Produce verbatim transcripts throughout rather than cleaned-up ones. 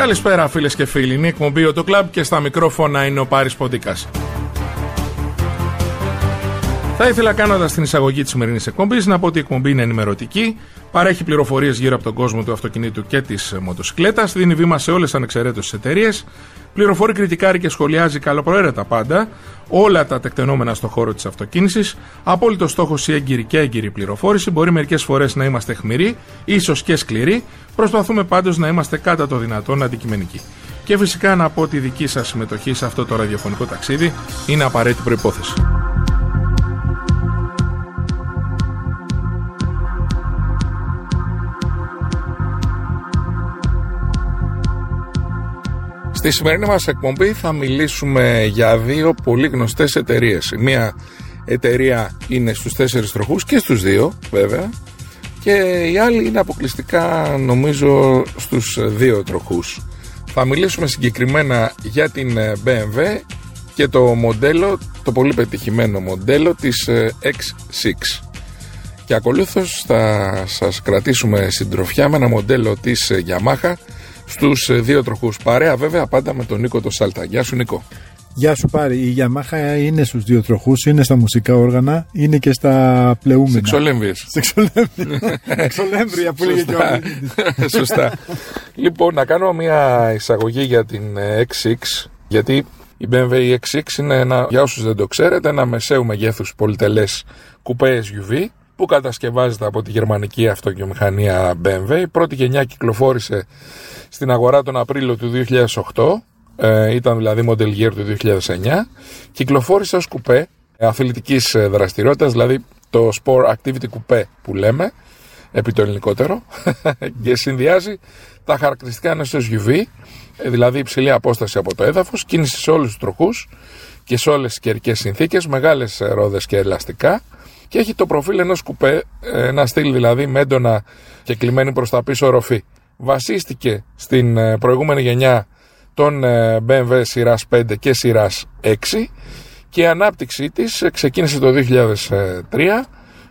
Καλησπέρα φίλες και φίλοι, είναι η εκπομπή Auto Club και στα μικρόφωνα είναι ο Πάρης Ποντίκας. Θα ήθελα, κάνοντας την εισαγωγή της σημερινής εκπομπής, να πω ότι η εκπομπή είναι ενημερωτική, παρέχει πληροφορίες γύρω από τον κόσμο του αυτοκινήτου και της μοτοσυκλέτας, δίνει βήμα σε όλες ανεξαιρέτως τις εταιρείες, πληροφορεί, κριτικάρει και σχολιάζει καλοπροαίρετα πάντα όλα τα τεκτενόμενα στον χώρο της αυτοκίνησης. Απόλυτο στόχος η έγκυρη και έγκυρη πληροφόρηση. Μπορεί μερικές φορές να είμαστε αιχμηροί, ίσως και σκληροί. Προσπαθούμε πάντως να είμαστε κατά το δυνατόν αντικειμενικοί. Και φυσικά να πω ότι η δική σας συμμετοχή σε αυτό το ραδιοφωνικό ταξίδι είναι απαραίτητη προϋπόθεση. Στη σημερινή μας εκπομπή θα μιλήσουμε για δύο πολύ γνωστές εταιρείες. Η μία εταιρεία είναι στους τέσσερις τροχούς και στους δύο βέβαια, και η άλλη είναι αποκλειστικά νομίζω στους δύο τροχούς. Θα μιλήσουμε συγκεκριμένα για την μπι εμ ντάμπλιου και το μοντέλο, το πολύ πετυχημένο μοντέλο της εξ εξ. Και ακολούθως θα σας κρατήσουμε συντροφιά με ένα μοντέλο της Yamaha στους δύο τροχούς. Παρέα βέβαια πάντα με τον Νίκο το Σάλτα. Γεια σου Νίκο. Γεια σου Πάρη. Η Yamaha είναι στους δύο τροχούς, είναι στα μουσικά όργανα, είναι και στα πλεούμενα. Σεξολέμβριες. Σεξολέμβρια που λέγε και ο Σωστά. Λοιπόν, να κάνω μια εισαγωγή για την εξ εξ, γιατί η μπι εμ ντάμπλιου η εξ εξ είναι ένα, για όσους δεν το ξέρετε, ένα μεσαίου μεγέθους πολυτελές κουπέ ες γιου βι που κατασκευάζεται από τη γερμανική αυτοκινητομηχανία μπι εμ ντάμπλιου. Η πρώτη γενιά κυκλοφόρησε στην αγορά τον Απρίλιο του δύο χιλιάδες οκτώ, ε, ήταν δηλαδή Model Year του δύο χιλιάδες εννιά. Κυκλοφόρησε ως κουπέ αθλητικής δραστηριότητας, δηλαδή το Sport Activity Coupé που λέμε, επί το ελληνικότερο, και συνδυάζει τα χαρακτηριστικά ενός ες γιου βι, δηλαδή υψηλή απόσταση από το έδαφος, κίνηση σε όλους τους τροχούς και σε όλες τις καιρικές συνθήκες, μεγάλες ρόδες και ελαστικά, και έχει το προφίλ ενός κουπέ, ένα στυλ δηλαδή με έντονα και κλειμένη προς τα πίσω οροφή. Βασίστηκε στην προηγούμενη γενιά των μπι εμ ντάμπλιου σειράς πέντε και σειράς έξι και η ανάπτυξή της ξεκίνησε το δύο χιλιάδες τρία.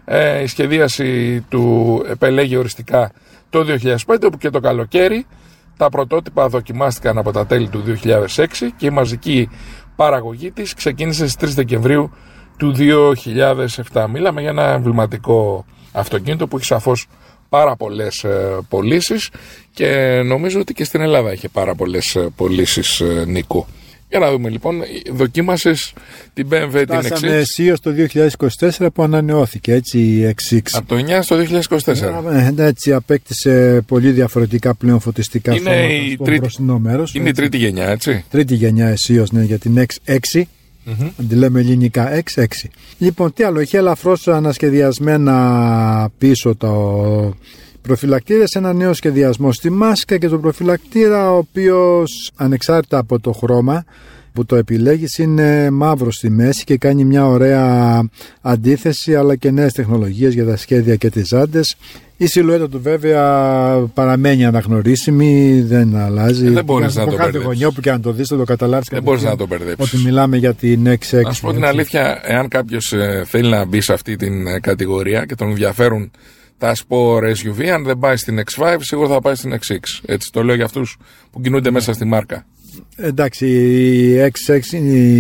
Η σχεδίαση του επελέγει οριστικά το δύο χιλιάδες πέντε, όπου και το καλοκαίρι τα πρωτότυπα δοκιμάστηκαν από τα τέλη του δύο χιλιάδες έξι και η μαζική παραγωγή της ξεκίνησε στις τρεις Δεκεμβρίου του δύο χιλιάδες επτά. Μιλάμε για ένα εμβληματικό αυτοκίνητο που έχει σαφώς πάρα πολλές ε, πωλήσεις, και νομίζω ότι και στην Ελλάδα είχε πάρα πολλές ε, πωλήσεις, ε, Νίκο. Για να δούμε λοιπόν, δοκίμασες την μπι εμ ντάμπλιου την εξ εξ. Φτάσαμε αισίως το δύο χιλιάδες είκοσι τέσσερα που ανανεώθηκε έτσι η εξ εξ. Από το εννιά στο δύο χιλιάδες είκοσι τέσσερα. Ε, έτσι απέκτησε πολύ διαφορετικά πλέον φωτιστικά είναι φώματα η στο τρίτη, μπροστινό μέρος. Είναι έτσι. Η τρίτη γενιά, έτσι. Τρίτη γενιά αισίως, ναι, για την εξ έξι. Mm-hmm. Αντιλέμε ελληνικά εξ έξι. Λοιπόν, τι άλλο, είχε ελαφρώς ανασχεδιασμένα πίσω το προφυλακτήρες, ένα νέο σχεδιασμό στη μάσκα και τον προφυλακτήρα, ο οποίος ανεξάρτητα από το χρώμα που το επιλέγεις είναι μαύρο στη μέση και κάνει μια ωραία αντίθεση, αλλά και νέες τεχνολογίες για τα σχέδια και τις άντες. Η σιλουέτα του βέβαια παραμένει αναγνωρίσιμη, δεν αλλάζει. Δεν μπορείς να το μπερδέψεις. Γωνιό που και αν το δεις θα το καταλάβεις. Δεν μπορείς να το μπερδέψεις. Ότι μιλάμε για την εξ έξι. Να σου πω την αλήθεια, εάν κάποιος ε, θέλει να μπει σε αυτή την ε, κατηγορία και τον ενδιαφέρουν τα Sport ες γιου βι, αν δεν πάει στην εξ πέντε σίγουρα θα πάει στην εξ εξ. Έτσι το λέω για αυτούς που κινούνται μέσα στη μάρκα. Εντάξει, η εξ έξι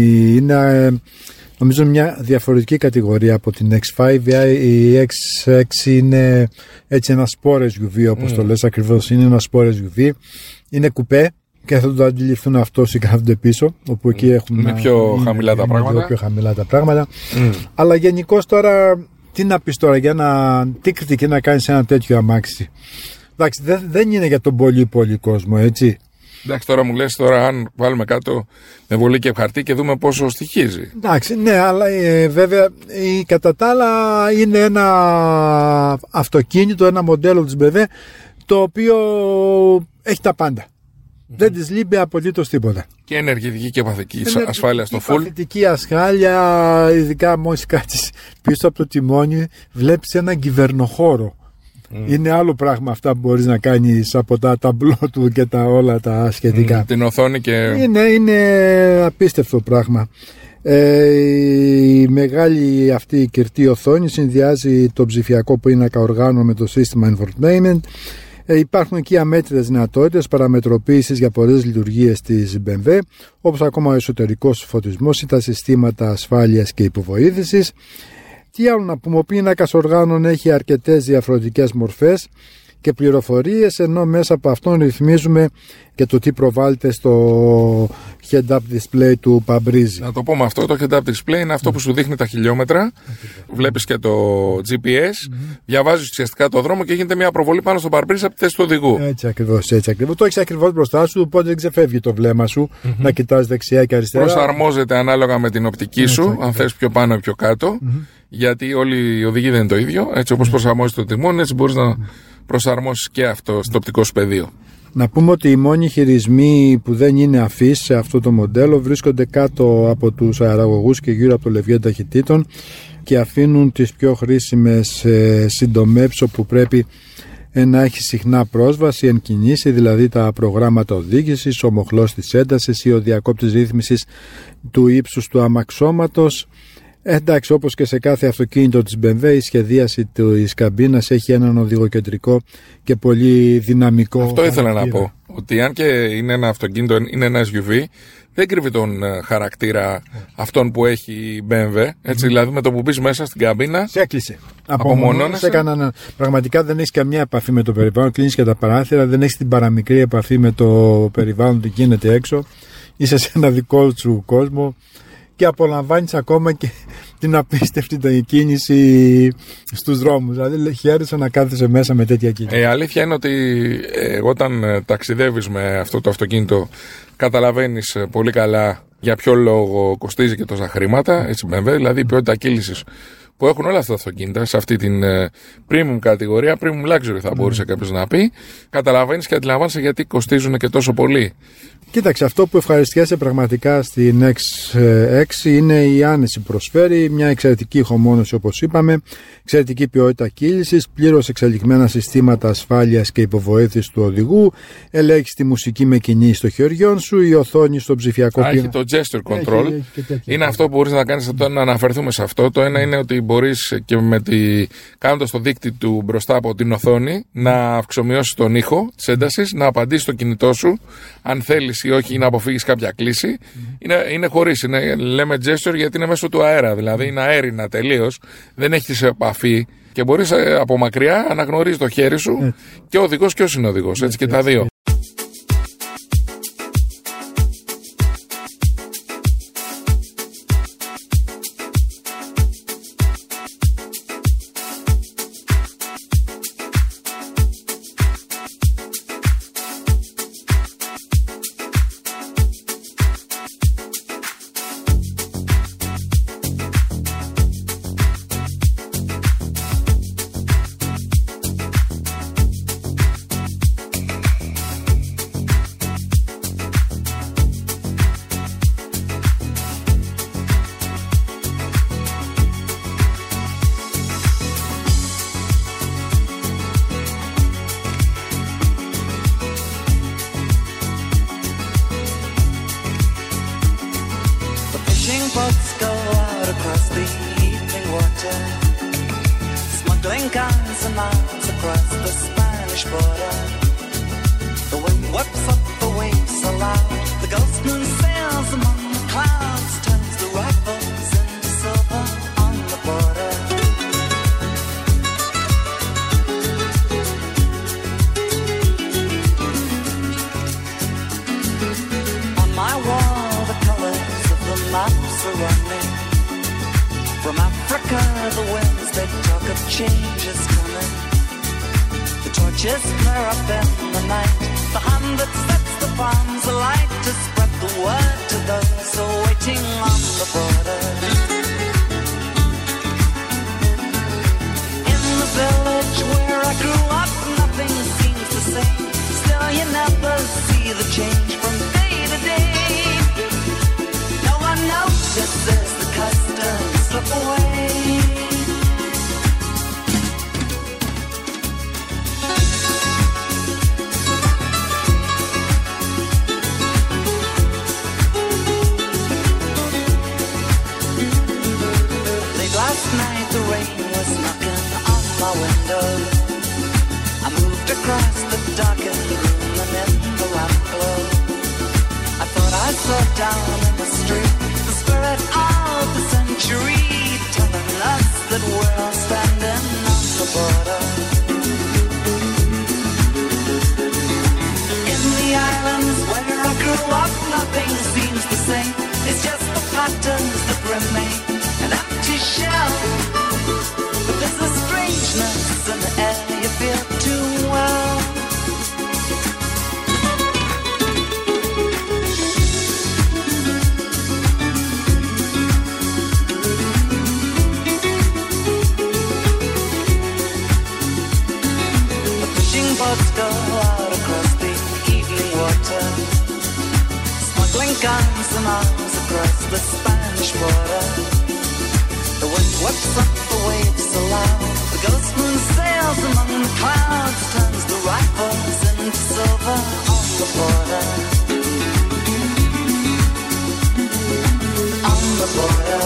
είναι νομίζω μια διαφορετική κατηγορία από την εξ πέντε. Η εξ έξι είναι έτσι ένα Sport ες γιου βι, όπως mm. το λες ακριβώς, είναι ένα Sport ες γιου βι. Είναι κουπέ και θα το αντιληφθούν αυτό όσοι κάθονται πίσω, όπου εκεί mm. έχουμε είναι πιο είναι, χαμηλά τα είναι πράγματα. Πιο χαμηλά τα πράγματα. Mm. Αλλά γενικώς τώρα, τι να πεις τώρα, για να, τι κριτική να κάνεις ένα τέτοιο αμάξι. Εντάξει, δεν, δεν είναι για τον πολύ πολύ κόσμο, έτσι. Εντάξει, τώρα μου λες, τώρα αν βάλουμε κάτω με βολή και χαρτί και δούμε πόσο στοιχίζει. Εντάξει, ναι, αλλά ε, βέβαια η, κατά τα άλλα είναι ένα αυτοκίνητο, ένα μοντέλο της μπι εμ ντάμπλιου το οποίο έχει τα πάντα. Mm-hmm. Δεν της λείπει απολύτως τίποτα. Και ενεργητική και παθητική ασφάλεια στο full. Παθητική ασφάλεια, ειδικά μόλις κάτσεις πίσω από το τιμόνι, βλέπεις έναν κυβερνοχώρο. Mm. Είναι άλλο πράγμα αυτά που μπορείς να κάνεις από τα ταμπλό του και τα όλα τα σχετικά. Mm, την οθόνη και... Είναι, είναι απίστευτο πράγμα. Ε, η μεγάλη αυτή κυρτή οθόνη συνδυάζει το ψηφιακό πίνακα οργάνων με το σύστημα infotainment. Ε, υπάρχουν εκεί αμέτρητες δυνατότητες παραμετροποίησης για πολλές λειτουργίες της μπι εμ ντάμπλιου, όπως ακόμα ο εσωτερικός φωτισμός ή τα συστήματα ασφάλειας και υποβοήθησης. Τι άλλο να πούμε, ο πίνακας οργάνων έχει αρκετές διαφορετικές μορφές και πληροφορίες, ενώ μέσα από αυτόν ρυθμίζουμε και το τι προβάλλεται στο head-up display του Pabrizzi. Να το πούμε αυτό, το head-up display είναι αυτό που σου δείχνει τα χιλιόμετρα, βλέπεις και το τζι πι ες, mm-hmm. διαβάζεις ουσιαστικά το δρόμο και γίνεται μια προβολή πάνω στο Pabrizzi από τη θέση του οδηγού. Έτσι ακριβώς, έτσι ακριβώς. Το έχεις ακριβώς μπροστά σου, οπότε δεν ξεφεύγει το βλέμμα σου mm-hmm. να κοιτάς δεξιά και αριστερά. Προσαρμόζεται ανάλογα με την οπτική σου, έτσι, αν θες πιο πάνω ή πιο κάτω, mm-hmm. γιατί όλοι οι οδηγοί δεν είναι το ίδιο. Έτσι όπως mm-hmm. προσαρμόζεται το τιμόνι, έτσι μπορείς να προσαρμόσεις και αυτό στο οπτικό σου πεδίο. Να πούμε ότι οι μόνοι χειρισμοί που δεν είναι αφείς σε αυτό το μοντέλο βρίσκονται κάτω από τους αεραγωγούς και γύρω από το λευγέ ταχυτήτων και αφήνουν τις πιο χρήσιμες ε, συντομεύσεις όπου πρέπει ε, να έχει συχνά πρόσβαση εν κινήσει, δηλαδή τα προγράμματα οδήγησης, ο μοχλός της έντασης ή ο διακόπτης ρύθμισης του ύψους του αμαξώματος. Εντάξει, όπως και σε κάθε αυτοκίνητο της μπι εμ ντάμπλιου, η σχεδίαση της καμπίνας έχει έναν οδηγοκεντρικό και πολύ δυναμικό. Αυτό ήθελα χαρακτήρα. Να πω, ότι αν και είναι ένα αυτοκίνητο, είναι ένα ες γιου βι, δεν κρύβει τον χαρακτήρα yeah. αυτόν που έχει η μπι εμ ντάμπλιου. Έτσι, mm. δηλαδή με το που μπεις μέσα στην καμπίνα. Σε έκλεισε. Απομονώνεσαι. Έκαναν, πραγματικά δεν έχεις καμία επαφή με το περιβάλλον. Κλείνεις και τα παράθυρα, δεν έχεις την παραμικρή επαφή με το περιβάλλον, τι γίνεται έξω. Είσαι σε ένα δικό σου κόσμο. Και απολαμβάνεις ακόμα και την απίστευτη κίνηση στους δρόμους. Δηλαδή χαίρεσαι να κάθεσαι μέσα με τέτοια κίνηση. Η αλήθεια είναι ότι ε, όταν ταξιδεύεις με αυτό το αυτοκίνητο καταλαβαίνεις πολύ καλά για ποιο λόγο κοστίζει και τόσα χρήματα. Έτσι, βέβαια, δηλαδή η ποιότητα κύλησης που έχουν όλα αυτά τα αυτοκίνητα σε αυτή την ε, premium κατηγορία, premium luxury θα μπορούσε mm. κάποιος να πει, καταλαβαίνεις και αντιλαμβάνεσαι γιατί κοστίζουν και τόσο πολύ. Κοίταξε, αυτό που ευχαριστιάσαι πραγματικά στην εξ έξι είναι η άνεση που προσφέρει, μια εξαιρετική ηχομόνωση όπως είπαμε, εξαιρετική ποιότητα κύλησης, πλήρως εξελιγμένα συστήματα ασφάλειας και υποβοήθησης του οδηγού, ελέγχεις τη μουσική με κινήσεις στο χεριών σου, η οθόνη στο ψηφιακό πίνακα. Έχει το gesture control, έχει, έχει είναι αυτό που μπορείς να κάνεις, να αναφερθούμε σε αυτό. Το ένα είναι ότι μπορείς και με τη, κάνοντας το δείκτη του μπροστά από την οθόνη να αυξομοιώσεις τον ήχο της έντασης, να απαντήσεις στο κινητό σου αν θέλεις ή όχι, ή να αποφύγεις κάποια κλίση. Mm-hmm. Είναι, είναι χωρίς, είναι, λέμε gesture γιατί είναι μέσω του αέρα, δηλαδή είναι αέρινα τελείως, δεν έχεις επαφή και μπορείς από μακριά να αναγνωρίζεις το χέρι σου mm. και ο οδηγός και ο συνοδηγός, έτσι mm. και τα δύο. boats go out across the evening water, smuggling guns and arms across the Spanish border. The wind whips up the waves so loud, the ghost moon sails among the clouds, turns the rifles into silver on the border. On my wall the colors of the maps are running. From Africa the winds they talk of change is coming. The torches flare up in the night, the hand that sets the palms alight to spread the word to those who are waiting on the border. In the village where I grew up, nothing seems the same. Still you never see the change from day to day. No one notices the customs slip away. Last night the rain was knocking on my window. I moved across the darkened room and in the lamp glow I thought I saw down in the street the spirit of the century telling us that we're all standing on the border. In the islands where I grew up nothing seems the same. It's just the patterns that remain an empty shell. But there's a strangeness in the air you feel too well. The fishing boats go out across the evening water, smuggling guns and arms across the Spanish border. The wind whips up the waves aloud. The ghost moon sails among the clouds, turns the rifles into silver on the border. On the border.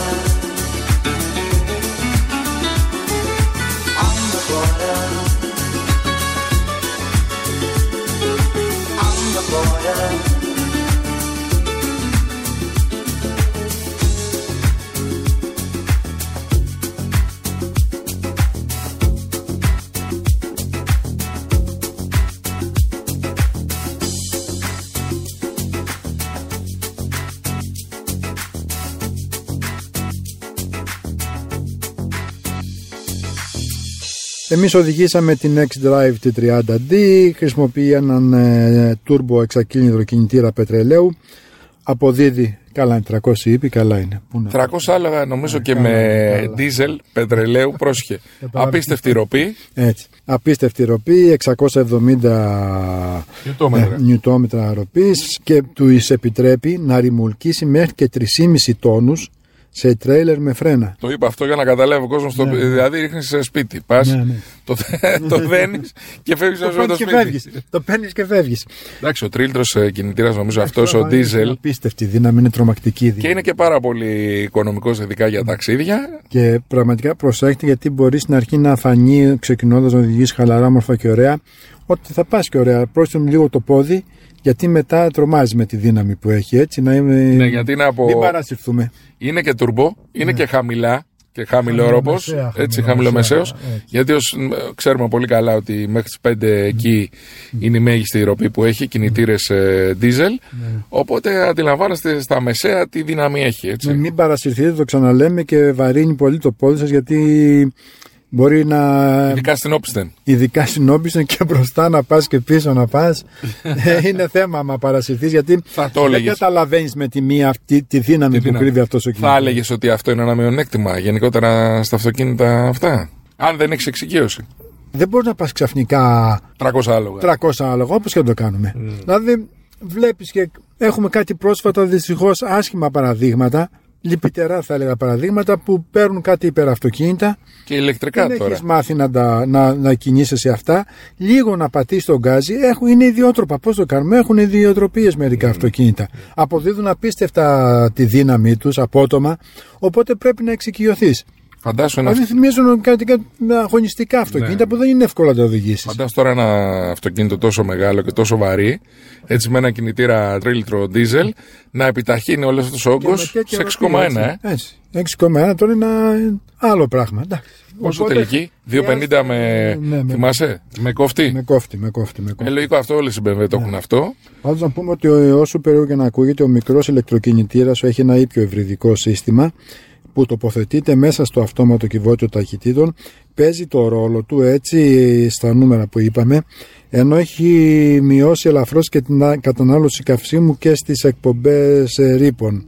On the border. On the border. Εμείς οδηγήσαμε την X-Drive τι τριάντα ντι, χρησιμοποιεί έναν ε, turbo εξακύλινδρο κινητήρα πετρελαίου, αποδίδει, καλά είναι, τριακόσια ύπη, καλά είναι. τριακόσια άλογα νομίζω, yeah, και καλά, με καλά. Δίζελ πετρελαίου, πρόσχε. Απίστευτη ροπή. Έτσι, απίστευτη ροπή, εξακόσια εβδομήντα νιουτόμετρα ροπής και του επιτρέπει να ρημουλκίσει μέχρι και τρία κόμμα πέντε τόνους σε τρέιλερ με φρένα. Το είπα αυτό για να καταλάβει ο κόσμος. Ναι. Το... Δηλαδή ρίχνεις σε σπίτι. Πας, ναι, ναι. το, το δένεις και φεύγεις όσο με το σπίτι. Φεύγεις. Το παίρνεις και φεύγεις. Εντάξει, ο τρίλιτρος κινητήρας νομίζω αυτός ο ντίζελ. Απίστευτη δύναμη, είναι τρομακτική δύναμη. Και είναι και πάρα πολύ οικονομικός, ειδικά για ταξίδια. Και πραγματικά προσέχετε, γιατί μπορεί στην αρχή να φανεί, ξεκινώντας να οδηγείς χαλαρά, όμορφα και ωραία, ότι θα πας και ωραία. Πρόστιμο λίγο το πόδι, γιατί μετά τρομάζει με τη δύναμη που έχει, έτσι, να είμαι... Ναι, γιατί είναι από... Μην παρασυρθούμε. Είναι και τουρμπο, είναι, ναι, και χαμηλά και χαμηλόροπος, έτσι, χαμηλομεσαίος, γιατί ως, ξέρουμε πολύ καλά ότι μέχρι τις πέντε εκεί mm. είναι η μέγιστη ροπή που έχει, κινητήρες ε, diesel, mm. οπότε αντιλαμβάνεστε στα μεσαία τι δύναμη έχει, έτσι. Ναι, μην παρασυρθείτε, το ξαναλέμε, και βαρύνει πολύ το πόδι σας, γιατί... Μπορεί να... Ειδικά στην όπισθεν. Ειδικά στην όπισθεν και μπροστά να πας και πίσω να πας. Είναι θέμα άμα παρασυρθείς, γιατί δεν καταλαβαίνεις με τη μία αυτή τη δύναμη τη που δύναμη. κρύβει αυτός ο κινητήρας. Θα έλεγες ότι αυτό είναι ένα μειονέκτημα γενικότερα στα αυτοκίνητα αυτά, αν δεν έχεις εξοικείωση? Δεν μπορεί να πας ξαφνικά τριακόσια άλογα. τριακόσια άλογα, όπως και να το κάνουμε. Mm. Δηλαδή βλέπεις, και έχουμε κάτι πρόσφατα δυστυχώς άσχημα παραδείγματα, λυπητερά θα έλεγα παραδείγματα, που παίρνουν κάτι υπεραυτοκίνητα και ηλεκτρικά δεν τώρα. Έχεις μάθει να, τα, να, να κινείσαι σε αυτά, λίγο να πατήσεις τον γκάζι, έχουν, είναι ιδιότροπα. Πώς το κάνουμε? Έχουν ιδιοτροπίες μερικά mm. αυτοκίνητα. Mm. Αποδίδουν απίστευτα τη δύναμή τους απότομα, οπότε πρέπει να εξοικειωθείς. Φαντάσου ένα... Δηλαδή θυμίζουν κάτι, κάτι αγωνιστικά αυτοκίνητα, ναι, που δεν είναι εύκολο να τα οδηγήσεις. Φαντάσου τώρα ένα αυτοκίνητο τόσο μεγάλο και τόσο βαρύ, έτσι με ένα κινητήρα τρίλιτρο diesel, να επιταχύνει όλος αυτός ο όγκος σε έξι κόμμα ένα. Ε. Έτσι. έξι κόμμα ένα τώρα είναι ένα άλλο πράγμα. Πόσο οπότε, τελική? δύο πενήντα με... Ναι, με... Θυμάσαι? Με κόφτη. Με κόφτη, με κόφτη. Με κόφτη. Ε, λογικό αυτό, όλες οι μπι εμ ντάμπλιου το έχουν, ναι, αυτό. Πάντως να πούμε ότι όσο περίπου και να ακούγεται, ο μικρός ηλεκτροκινητήρας έχει ένα ήπιο ευρυδικό σύστημα που τοποθετείται μέσα στο αυτόματο κυβότιο ταχυτήτων, παίζει το ρόλο του, έτσι, στα νούμερα που είπαμε, ενώ έχει μειώσει ελαφρώς και την κατανάλωση καυσίμου και στις εκπομπές ρήπων.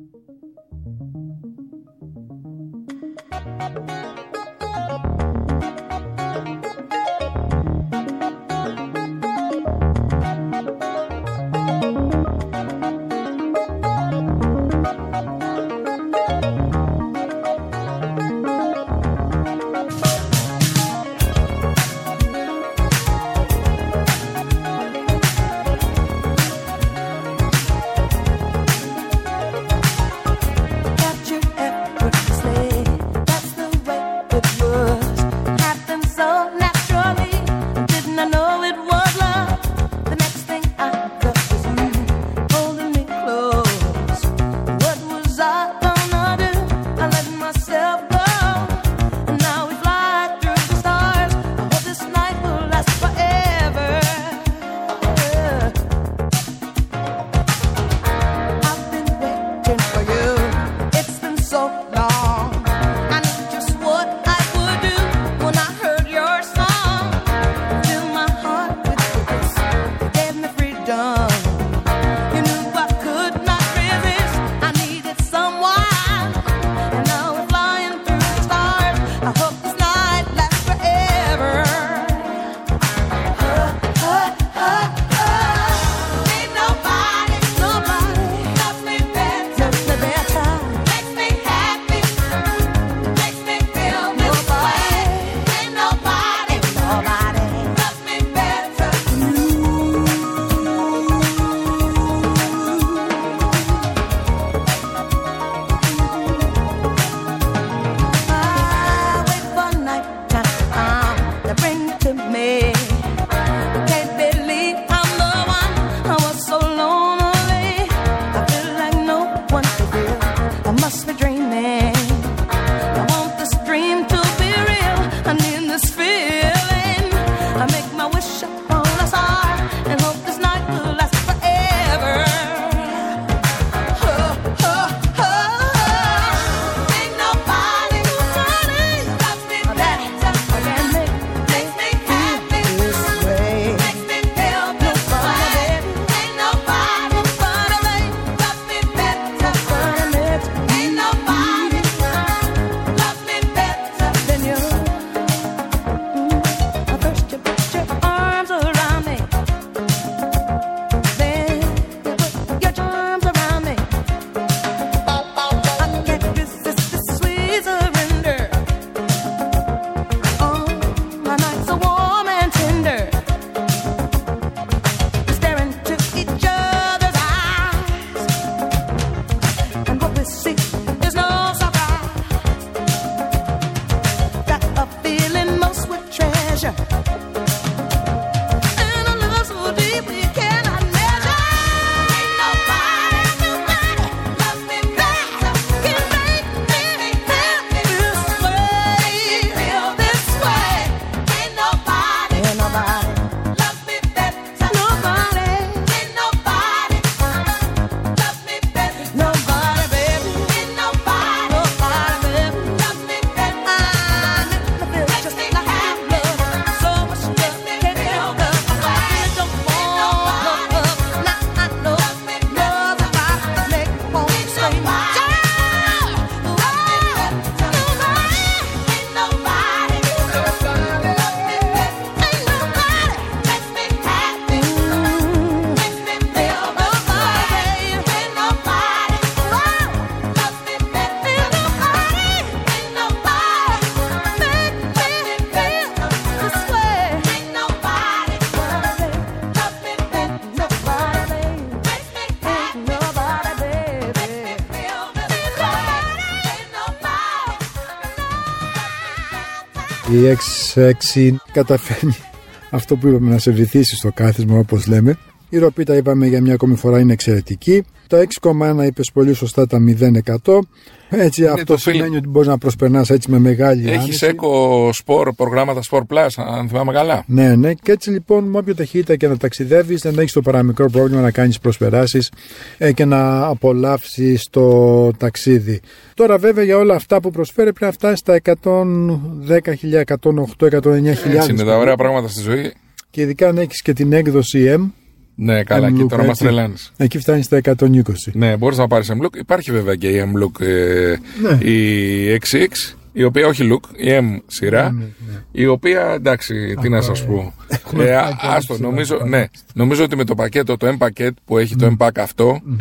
Η εξ έξι καταφέρνει αυτό που είπαμε, να σε βυθίσει στο κάθισμα, όπως λέμε. Η ροπή, τα είπαμε για μια ακόμη φορά, είναι εξαιρετική. Τα έξι κόμμα ένα είπες πολύ σωστά, τα μηδέν τοις εκατό. Έτσι, είναι αυτό σημαίνει φιλ... ότι μπορείς να προσπερνάς έτσι με μεγάλη άνεση. Έχεις Eco Sport, προγράμματα Sport Plus, αν θυμάμαι καλά. Ναι, ναι. Και έτσι λοιπόν, με όποια ταχύτητα και να ταξιδεύεις, δεν έχεις το παραμικρό πρόβλημα να κάνεις προσπεράσεις ε, και να απολαύσεις το ταξίδι. Τώρα, βέβαια, για όλα αυτά που προσφέρει πρέπει να φτάσει στα εκατόν δέκα χιλιάδες, εκατόν οκτώ, εκατόν εννιά χιλιάδες. Έτσι είναι τα ωραία πράγματα στη ζωή. Και ειδικά αν έχεις και την έκδοση M. Ναι, καλά, και τώρα μας τρελάνεις. Εκεί φτάνει στα εκατόν είκοσι. Ναι, μπορείς να πάρεις M-Look. Υπάρχει βέβαια και η M-Look, ε, ναι. η εξ εξ, η οποία όχι Look, η M σειρά, ναι, ναι. η οποία, εντάξει, τι να σας πω. ε, άστο, νομίζω, ναι, νομίζω ότι με το πακέτο, το M-Packet που έχει mm. το M-Pack αυτό, mm-hmm.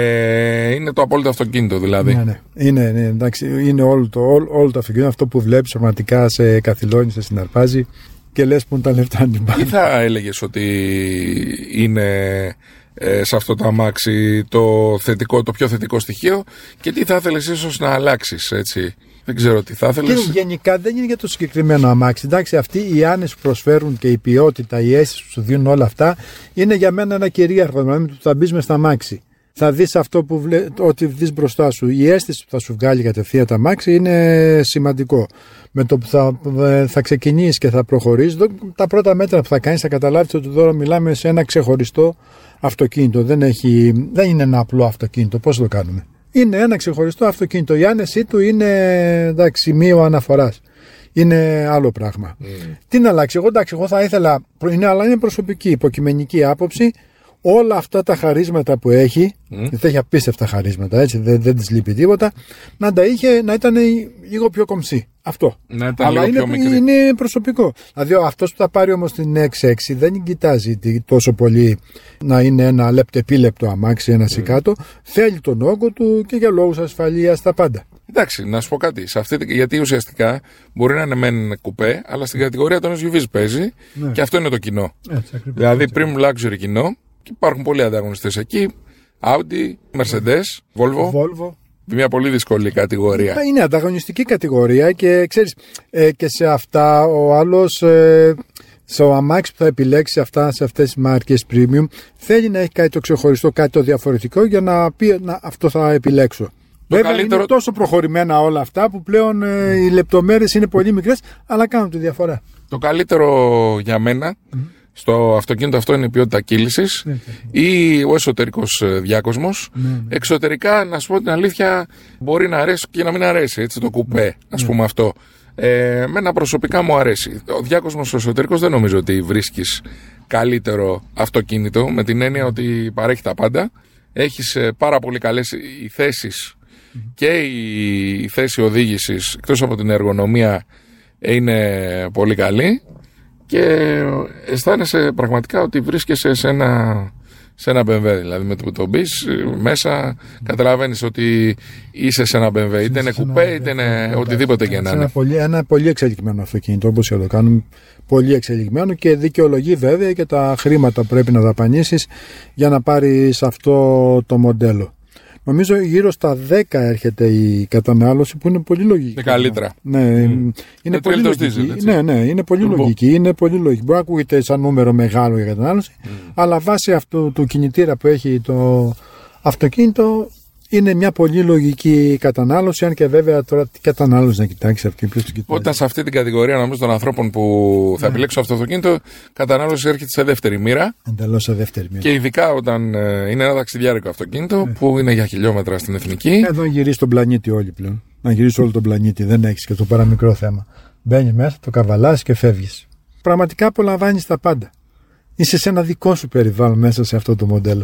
ε, είναι το απόλυτο αυτοκίνητο δηλαδή. Ναι, ναι. Είναι, ναι, εντάξει, είναι όλο το, όλο, όλο το αυτοκίνητο, αυτό που βλέπεις πραγματικά σε καθυλώνει, σε συναρπάζει. Και λες που τα λεφτά είναι. Τι θα έλεγες ότι είναι ε, σε αυτό το αμάξι το θετικό, το πιο θετικό στοιχείο, και τι θα ήθελες ίσως να αλλάξεις, έτσι? Δεν ξέρω τι θα ήθελες. Και γενικά δεν είναι για το συγκεκριμένο αμάξι. Εντάξει, αυτοί οι άνεση που προσφέρουν και η ποιότητα, η αίσθηση που σου δίνουν, όλα αυτά, είναι για μένα ένα κυρίαρχο. Δηλαδή, θα μπεις μες στα αμάξι. Θα δεις αυτό που βλέ... ότι δεις μπροστά σου. Η αίσθηση που θα σου βγάλει κατευθείαν τα αμάξι είναι σημαντικό. Με το που θα, θα ξεκινήσεις και θα προχωρήσεις, τα πρώτα μέτρα που θα κάνεις θα καταλάβεις ότι τώρα μιλάμε σε ένα ξεχωριστό αυτοκίνητο. Δεν, έχει, δεν είναι ένα απλό αυτοκίνητο. Πώς το κάνουμε? Είναι ένα ξεχωριστό αυτοκίνητο. Η άνεσή του είναι, εντάξει, σημείο αναφοράς. Είναι άλλο πράγμα. Mm. Τι να αλλάξει? Εγώ, εντάξει, εγώ θα ήθελα, είναι, αλλά είναι προσωπική, υποκειμενική άποψη, όλα αυτά τα χαρίσματα που έχει, mm. γιατί έχει απίστευτα χαρίσματα, έτσι, δεν, δεν της λείπει τίποτα, να τα είχε, να ήταν λίγο πιο κομψή. Αυτό. Να ήταν αλλά λίγο είναι, πιο μικρή. Είναι προσωπικό. Δηλαδή, αυτός που θα πάρει όμως την εξ έξι δεν κοιτάζει τόσο πολύ να είναι ένα λεπτεπίλεπτο αμάξι, ένα mm. ή κάτω. Θέλει τον όγκο του και για λόγους ασφαλείας τα πάντα. Εντάξει, να σου πω κάτι. Σε αυτή, γιατί ουσιαστικά μπορεί να είναι μεν κουπέ, αλλά στην κατηγορία των ες γιου βι παίζει, ναι. Και αυτό είναι το κοινό. Έτσι, ακριβώς, δηλαδή, έτσι. Premium luxury κοινό, και υπάρχουν πολλοί ανταγωνιστές εκεί. Audi, Mercedes, Volvo. Volvo. Μια πολύ δύσκολη κατηγορία. Είναι ανταγωνιστική κατηγορία και ξέρεις, ε, και σε αυτά ο άλλος, ε, σε ο αμάξι που θα επιλέξει αυτά, σε αυτές τις μάρκες premium, θέλει να έχει κάτι το ξεχωριστό, κάτι το διαφορετικό για να πει να, αυτό θα επιλέξω. Το Βέβαια καλύτερο... είναι τόσο προχωρημένα όλα αυτά που πλέον ε, οι λεπτομέρειες είναι πολύ μικρές, αλλά κάνουν τη διαφορά. Το καλύτερο για μένα mm. στο αυτοκίνητο αυτό είναι η ποιότητα κύλησης mm. ή ο εσωτερικός διάκοσμος. Mm. Εξωτερικά, να σου πω την αλήθεια, μπορεί να αρέσει και να μην αρέσει, έτσι, το κουπέ, ας mm. πούμε αυτό. Ε, μένα προσωπικά μου αρέσει. Ο διάκοσμος ο εσωτερικός δεν νομίζω ότι βρίσκεις καλύτερο αυτοκίνητο, με την έννοια ότι παρέχει τα πάντα. Έχεις πάρα πολύ καλές οι θέσεις και η θέση οδήγησης, εκτός από την εργονομία, είναι πολύ καλή και αισθάνεσαι πραγματικά ότι βρίσκεσαι σε ένα, σε ένα μπι εμ ντάμπλιου. Δηλαδή με το που το μπεις μέσα καταλαβαίνεις ότι είσαι σε ένα μπι εμ ντάμπλιου, είτε είναι κουπέ είτε είναι οτιδήποτε και να είναι. Ένα πολύ, ένα πολύ εξελιγμένο αυτοκίνητο, όπως και το κάνουμε, πολύ εξελιγμένο, και δικαιολογεί βέβαια και τα χρήματα που πρέπει να δαπανίσεις για να πάρεις αυτό το μοντέλο. Νομίζω γύρω στα δέκα έρχεται η κατανάλωση, που είναι πολύ λογική. Είναι καλύτερα. Ναι, mm. είναι, πολύ λογική. Diesel, ναι, ναι, είναι πολύ Turbo. λογική. Είναι πολύ λογική. Μπορεί να ακούγεται σαν νούμερο μεγάλο για κατανάλωση, mm. αλλά βάσει αυτού του κινητήρα που έχει το αυτοκίνητο, είναι μια πολύ λογική κατανάλωση. Αν και βέβαια τώρα τι κατανάλωση να κοιτάξει αυτή, ποιος την κοιτάζει. Όταν σε αυτή την κατηγορία, νομίζω, των ανθρώπων που θα ναι. επιλέξουν αυτό το αυτοκίνητο, κατανάλωση έρχεται σε δεύτερη μοίρα. Εντελώς σε δεύτερη μοίρα. Και ειδικά όταν ε, είναι ένα ταξιδιάρικο αυτοκίνητο ναι. που είναι για χιλιόμετρα στην εθνική. Εδώ γυρίσει τον πλανήτη όλοι πλέον. Να γυρίσει όλο τον πλανήτη, δεν έχει και το παραμικρό θέμα. Μπαίνει μέσα, το καβαλάς και φεύγεις. Πραγματικά απολαμβάνεις τα πάντα. Είσαι σε ένα δικό σου περιβάλλον μέσα σε αυτό το μοντέλο.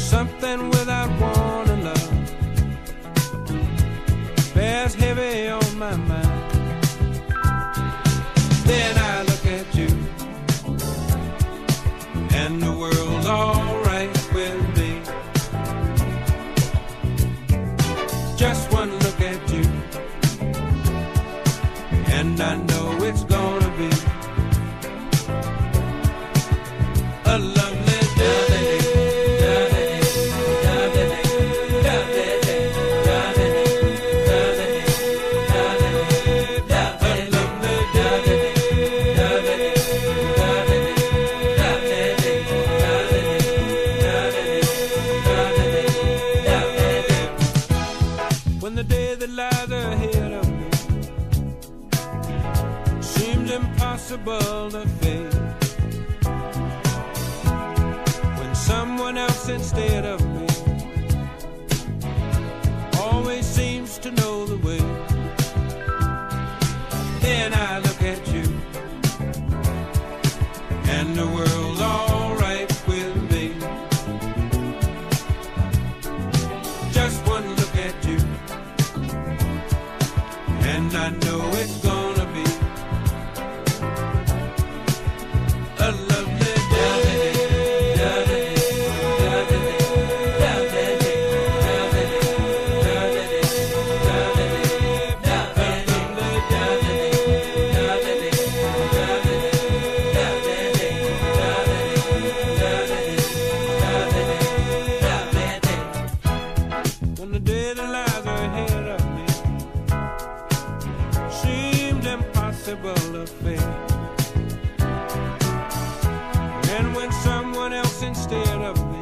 something without warning, love bears heavy on my mind. Then I look at you, and the world's alright with me. Just one look at you, and I know it's gonna be a lovely day. When the day that lies ahead of me seems impossible to face, when someone else instead of me always seems to know the way, then I look at you, and the world's alright with me. Just one look at you, and I know it's gonna be a lovely day. When the day that lies ahead of me seemed impossible to face, and when someone else instead of me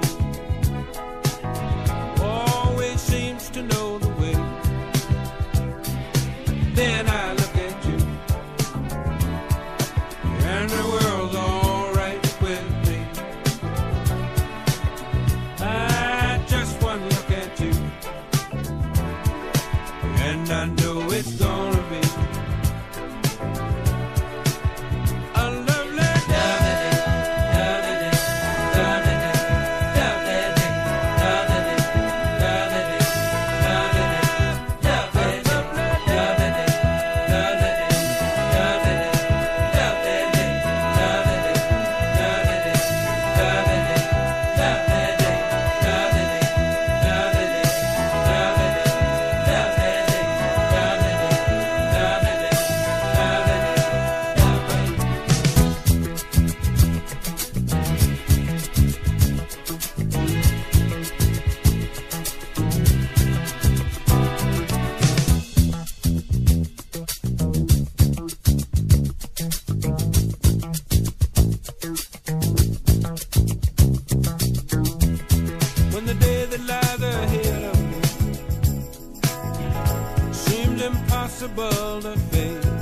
always seems to know the way, then I look at you, and the world's alright with me. I just one look at you, and I know it's gonna be a lovely day. When the day that lies ahead of me seems impossible to face,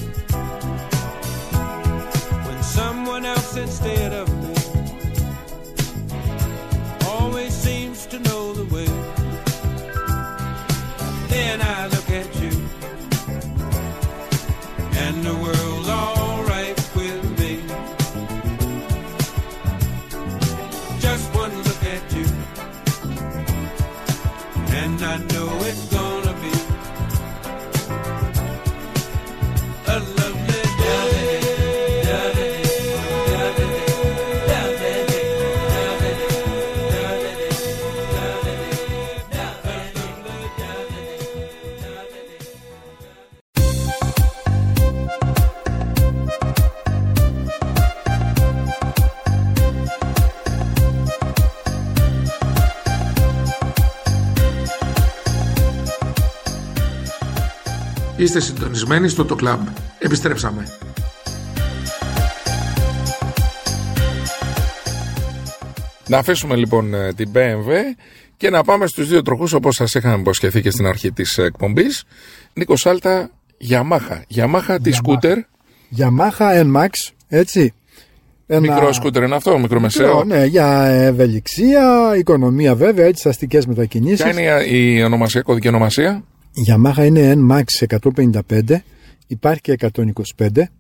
when someone else instead of me always seems to know the way, then I look at you, and the world's alright with me. Just one look at you, and I know it's gonna be a lovely day. Είστε συντονισμένοι στο το Club. Επιστρέψαμε. Να αφήσουμε λοιπόν την μπι εμ ντάμπλιου και να πάμε στους δύο τροχούς όπως σας είχαμε υποσχεθεί και στην αρχή της εκπομπής. Νίκο Σάλτα, Yamaha. Yamaha τη σκούτερ. Yamaha εν μαξ, έτσι. Ένα... Μικρό σκούτερ είναι αυτό, μικρομεσαίο. Μικρό, ναι, για ευελιξία, οικονομία βέβαια, έτσι, αστικές μετακινήσεις. Ποια είναι η ονομασία, κωδική ονομασία? Η Yamaha είναι εν μαξ εκατόν πενήντα πέντε, υπάρχει και εκατόν είκοσι πέντε.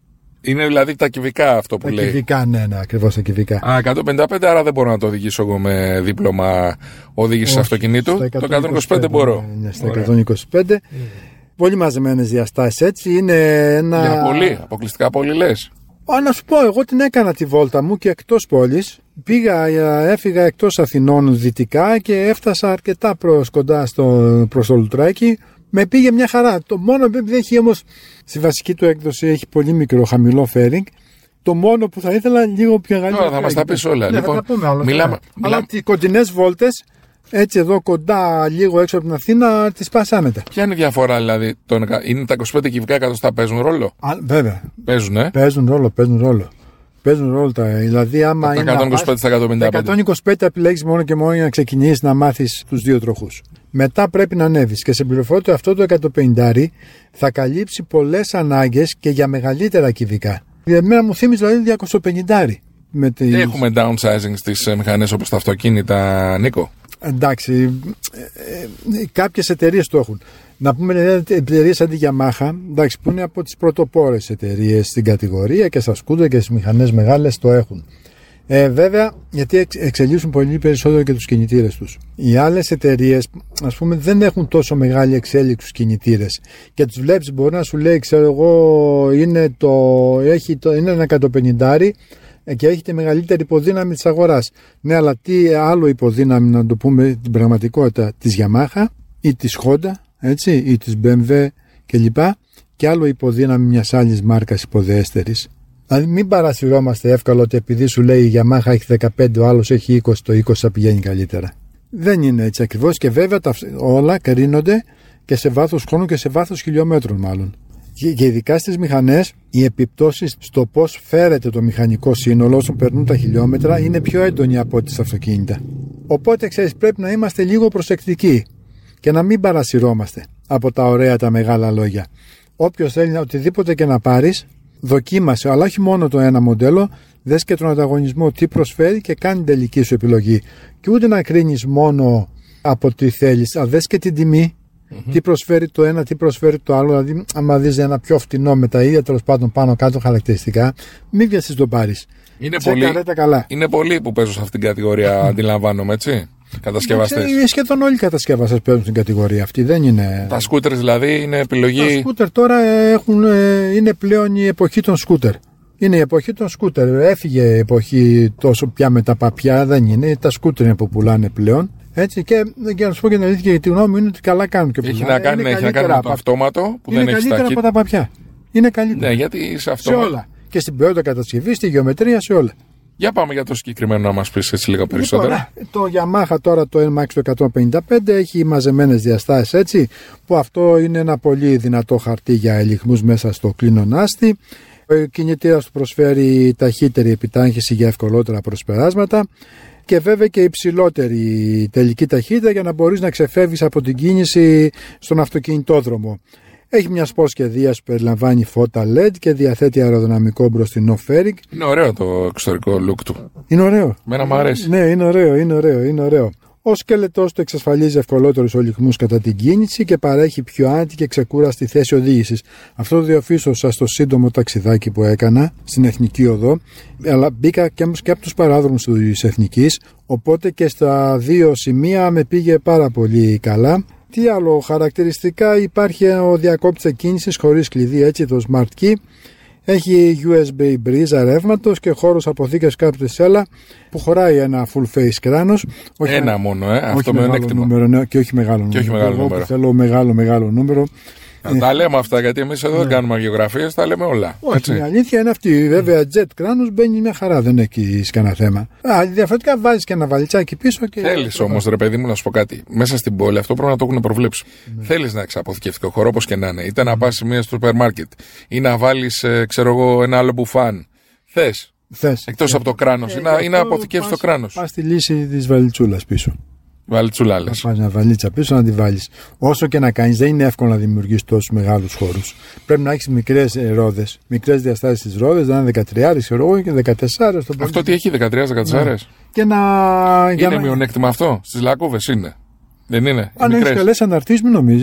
Είναι δηλαδή τα κυβικά αυτό που τα λέει. Τα κυβικά, ναι, ναι, ακριβώς τα κυβικά. Α, εκατόν πενήντα πέντε, άρα δεν μπορώ να το οδηγήσω εγώ με δίπλωμα οδήγησης αυτοκινήτου. Το εκατόν είκοσι πέντε μπορώ. Ναι, στα εκατόν είκοσι πέντε. Mm. Πολύ μαζεμένες διαστάσεις, έτσι. Είναι ένα. Για πολύ, αποκλειστικά πολύ λες. Α, να σου πω, εγώ την έκανα τη βόλτα μου και εκτός πόλης. Πήγα, έφυγα εκτός Αθηνών δυτικά και έφτασα αρκετά προς κοντά στο, προς το Λουτράκι. Με πήγε μια χαρά. Το μόνο που έχει όμως, στη βασική του έκδοση έχει πολύ μικρό χαμηλό φέρινγκ. Το μόνο που θα ήθελα λίγο πιο μεγάλο. Τώρα θα μας τα πεις όλα. Ναι, λοιπόν, θα τα πούμε όλα. μιλάμε, Αλλά τις κοντινές βόλτες, έτσι εδώ κοντά, λίγο έξω από την Αθήνα, τις πας άνετα. Ποια είναι η διαφορά δηλαδή? Τον, είναι τα είκοσι πέντε κυβικά εκατοστά παίζουν ρόλο? Α, βέβαια. Παίζουν, ε? Παίζουν ρόλο, παίζουν ρόλο. Παίζουν ρόλο τα. Δηλαδή, άμα από είναι. εκατόν είκοσι πέντε στα εκατόν πενήντα πέντε. εκατόν είκοσι πέντε επιλέγεις μόνο και μόνο για να ξεκινήσεις να μάθεις τους δύο τροχούς. Μετά πρέπει να ανέβεις. Και σε πληροφορώ ότι αυτό το εκατόν πενήντα θα καλύψει πολλές ανάγκες και για μεγαλύτερα κυβικά. Για μένα μου θύμιζε δηλαδή διακόσια πενήντα. Με τις... Έχουμε downsizing στις μηχανές όπως τα αυτοκίνητα, Νίκο? Εντάξει, ε, ε, κάποιες εταιρείες το έχουν. Να πούμε εταιρείες σαν τη Yamaha, εντάξει, που είναι από τις πρωτοπόρες εταιρείες στην κατηγορία και στα σκούτερ και στις μηχανές μεγάλες το έχουν. Ε, βέβαια, γιατί εξ, εξελίσσουν πολύ περισσότερο και τους κινητήρες τους. Οι άλλες εταιρείες, ας πούμε, δεν έχουν τόσο μεγάλη εξέλιξη στους κινητήρες. Και τους βλέπεις, μπορεί να σου λέει, ξέρω εγώ, είναι, το, έχει το, είναι ένα εκατόν πενήντα και έχει τη μεγαλύτερη υποδύναμη της αγοράς. Ναι, αλλά τι άλλο υποδύναμη, να το πούμε την πραγματικότητα, της Yamaha ή της Honda, έτσι, ή της μπι εμ ντάμπλιου κλπ. Και άλλο υποδύναμη μιας άλλης μάρκας υποδέστερης. Δηλαδή μην παρασυρώμαστε εύκολα ότι επειδή σου λέει η Yamaha έχει δεκαπέντε, ο άλλος έχει είκοσι, το είκοσι θα πηγαίνει καλύτερα. Δεν είναι έτσι ακριβώς και βέβαια τα, όλα κρίνονται και σε βάθος χρόνου και σε βάθος χιλιόμετρων μάλλον. Και ειδικά στις μηχανές, οι επιπτώσεις στο πώς φέρεται το μηχανικό σύνολο όσο περνούν τα χιλιόμετρα είναι πιο έντονοι από ό,τι στα αυτοκίνητα. Οπότε ξέρεις, πρέπει να είμαστε λίγο προσεκτικοί και να μην παρασυρώμαστε από τα ωραία τα μεγάλα λόγια. Όποιος θέλει οτιδήποτε και να πάρεις, δοκίμασε, αλλά όχι μόνο το ένα μοντέλο, δες και τον ανταγωνισμό τι προσφέρει και κάνει την τελική σου επιλογή. Και ούτε να κρίνεις μόνο από τι θέλεις, αλλά δες και την τιμή. Mm-hmm. Τι προσφέρει το ένα, τι προσφέρει το άλλο. Δηλαδή, άμα δεις ένα πιο φτηνό με τα ίδια τέλος πάντων πάνω κάτω χαρακτηριστικά, μην βιαστείς το πάρεις. Είναι πολλοί, είναι πολλοί που παίζουν σε αυτήν την κατηγορία, αντιλαμβάνομαι, έτσι. Κατασκευαστές. Είναι σχεδόν όλοι οι κατασκευαστές παίζουν στην κατηγορία αυτή. Δεν είναι... Τα σκούτερ δηλαδή είναι επιλογή. Τα σκούτερ τώρα έχουν, είναι πλέον η εποχή των σκούτερ. Είναι η εποχή των σκούτερ. Έφυγε η εποχή τόσο πια με τα παπιά, δεν είναι. Τα σκούτερ είναι που πουλάνε πλέον. Έτσι, και για να σου πω και την αλήθεια, γιατί η γνώμη μου είναι ότι καλά κάνουν και πουλάνε. Έχει να κάνει, έχει να κάνει με το αυτόματο που είναι δεν έχει καλύτερα ταχύτητα. από τα παπιά. Είναι καλύτερα. Ναι, γιατί σε, σε όλα. Και στην ποιότητα κατασκευή, στη γεωμετρία, σε όλα. Για πάμε για το συγκεκριμένο να μας πεις έτσι λίγο περισσότερα. Λοιπόν, το Yamaha τώρα το N-Max το εκατόν πενήντα πέντε έχει μαζεμένες διαστάσεις, έτσι, που αυτό είναι ένα πολύ δυνατό χαρτί για ελιχμούς μέσα στο κλίνον άστη. Ο κινητήρας του προσφέρει ταχύτερη επιτάχυνση για ευκολότερα προσπεράσματα και βέβαια και υψηλότερη τελική ταχύτητα για να μπορείς να ξεφεύγεις από την κίνηση στον αυτοκινητόδρομο. Έχει μια σπορ σχεδία που περιλαμβάνει φώτα ελ ι ντι και διαθέτει αεροδυναμικό μπροστινό φέρικ. Είναι ωραίο το εξωτερικό look του. Είναι ωραίο. Μένα μου αρέσει. Ναι, είναι ωραίο, είναι ωραίο, είναι ωραίο. Ο σκελετός του εξασφαλίζει ευκολότερους ολιχμούς κατά την κίνηση και παρέχει πιο άνετη και ξεκούραστη θέση οδήγησης. Αυτό το διοφύσωσα στο σύντομο ταξιδάκι που έκανα στην Εθνική Οδό, αλλά μπήκα και, και από τους παράδρομους της Εθνικής, οπότε και στα δύο σημεία με πήγε πάρα πολύ καλά. Τι άλλο χαρακτηριστικά, υπάρχει ο διακόπτης εκκίνησης χωρίς κλειδί, έτσι, το Smart Key. Έχει γιου ες μπι μπρίζα ρεύματος και χώρος αποθήκευσης κάτω σέλα που χωράει ένα full face κράνος. Όχι ένα μόνο, ε, αυτό με μεγάλο νούμερο, ναι, και όχι μεγάλο και όχι νούμερο. Μεγάλο νούμερο. Θέλω μεγάλο μεγάλο νούμερο. Ε, τα λέμε αυτά γιατί εμείς εδώ ναι. δεν κάνουμε αγιογραφίες, τα λέμε όλα. Όχι, έτσι. η αλήθεια είναι αυτή. Βέβαια, jet κράνος μπαίνει μια χαρά, δεν έχει κανένα θέμα. Α, διαφορετικά βάζεις και ένα βαλιτσάκι πίσω. Και... Θέλεις όμως, ρε παιδί μου, να σου πω κάτι. Μέσα στην πόλη αυτό πρέπει να το έχουν προβλέψει. Ναι. Θέλεις να έχεις αποθηκευτικό χώρο όπως και να είναι. Είτε να πας σε μία στο σούπερ μάρκετ ή να βάλεις, ξέρω εγώ, ένα άλλο μπουφάν. Θες. Θες. Εκτός ε, από το κράνος. Ε, είναι ε, να αποθηκεύσεις το κράνος. Πας στη λύση της βαλιτσούλας πίσω. Βαλιτσούλα, λες. Να πας μια βαλίτσα πίσω να τη βάλεις. Όσο και να κάνεις, δεν είναι εύκολο να δημιουργήσεις τόσους μεγάλους χώρους. Πρέπει να έχεις μικρές ρόδες, μικρές διαστάσεις στις ρόδες, να είναι δεκατρία, ξέρω εγώ, και δεκατέσσερα. Στο αυτό τι έχει, δεκατρία δεκατέσσερα. Ναι. Και να. Είναι να... μειονέκτημα αυτό. Στις λακκούβες είναι. Δεν είναι. Αν έχεις καλές αναρτήσεις, μην νομίζεις.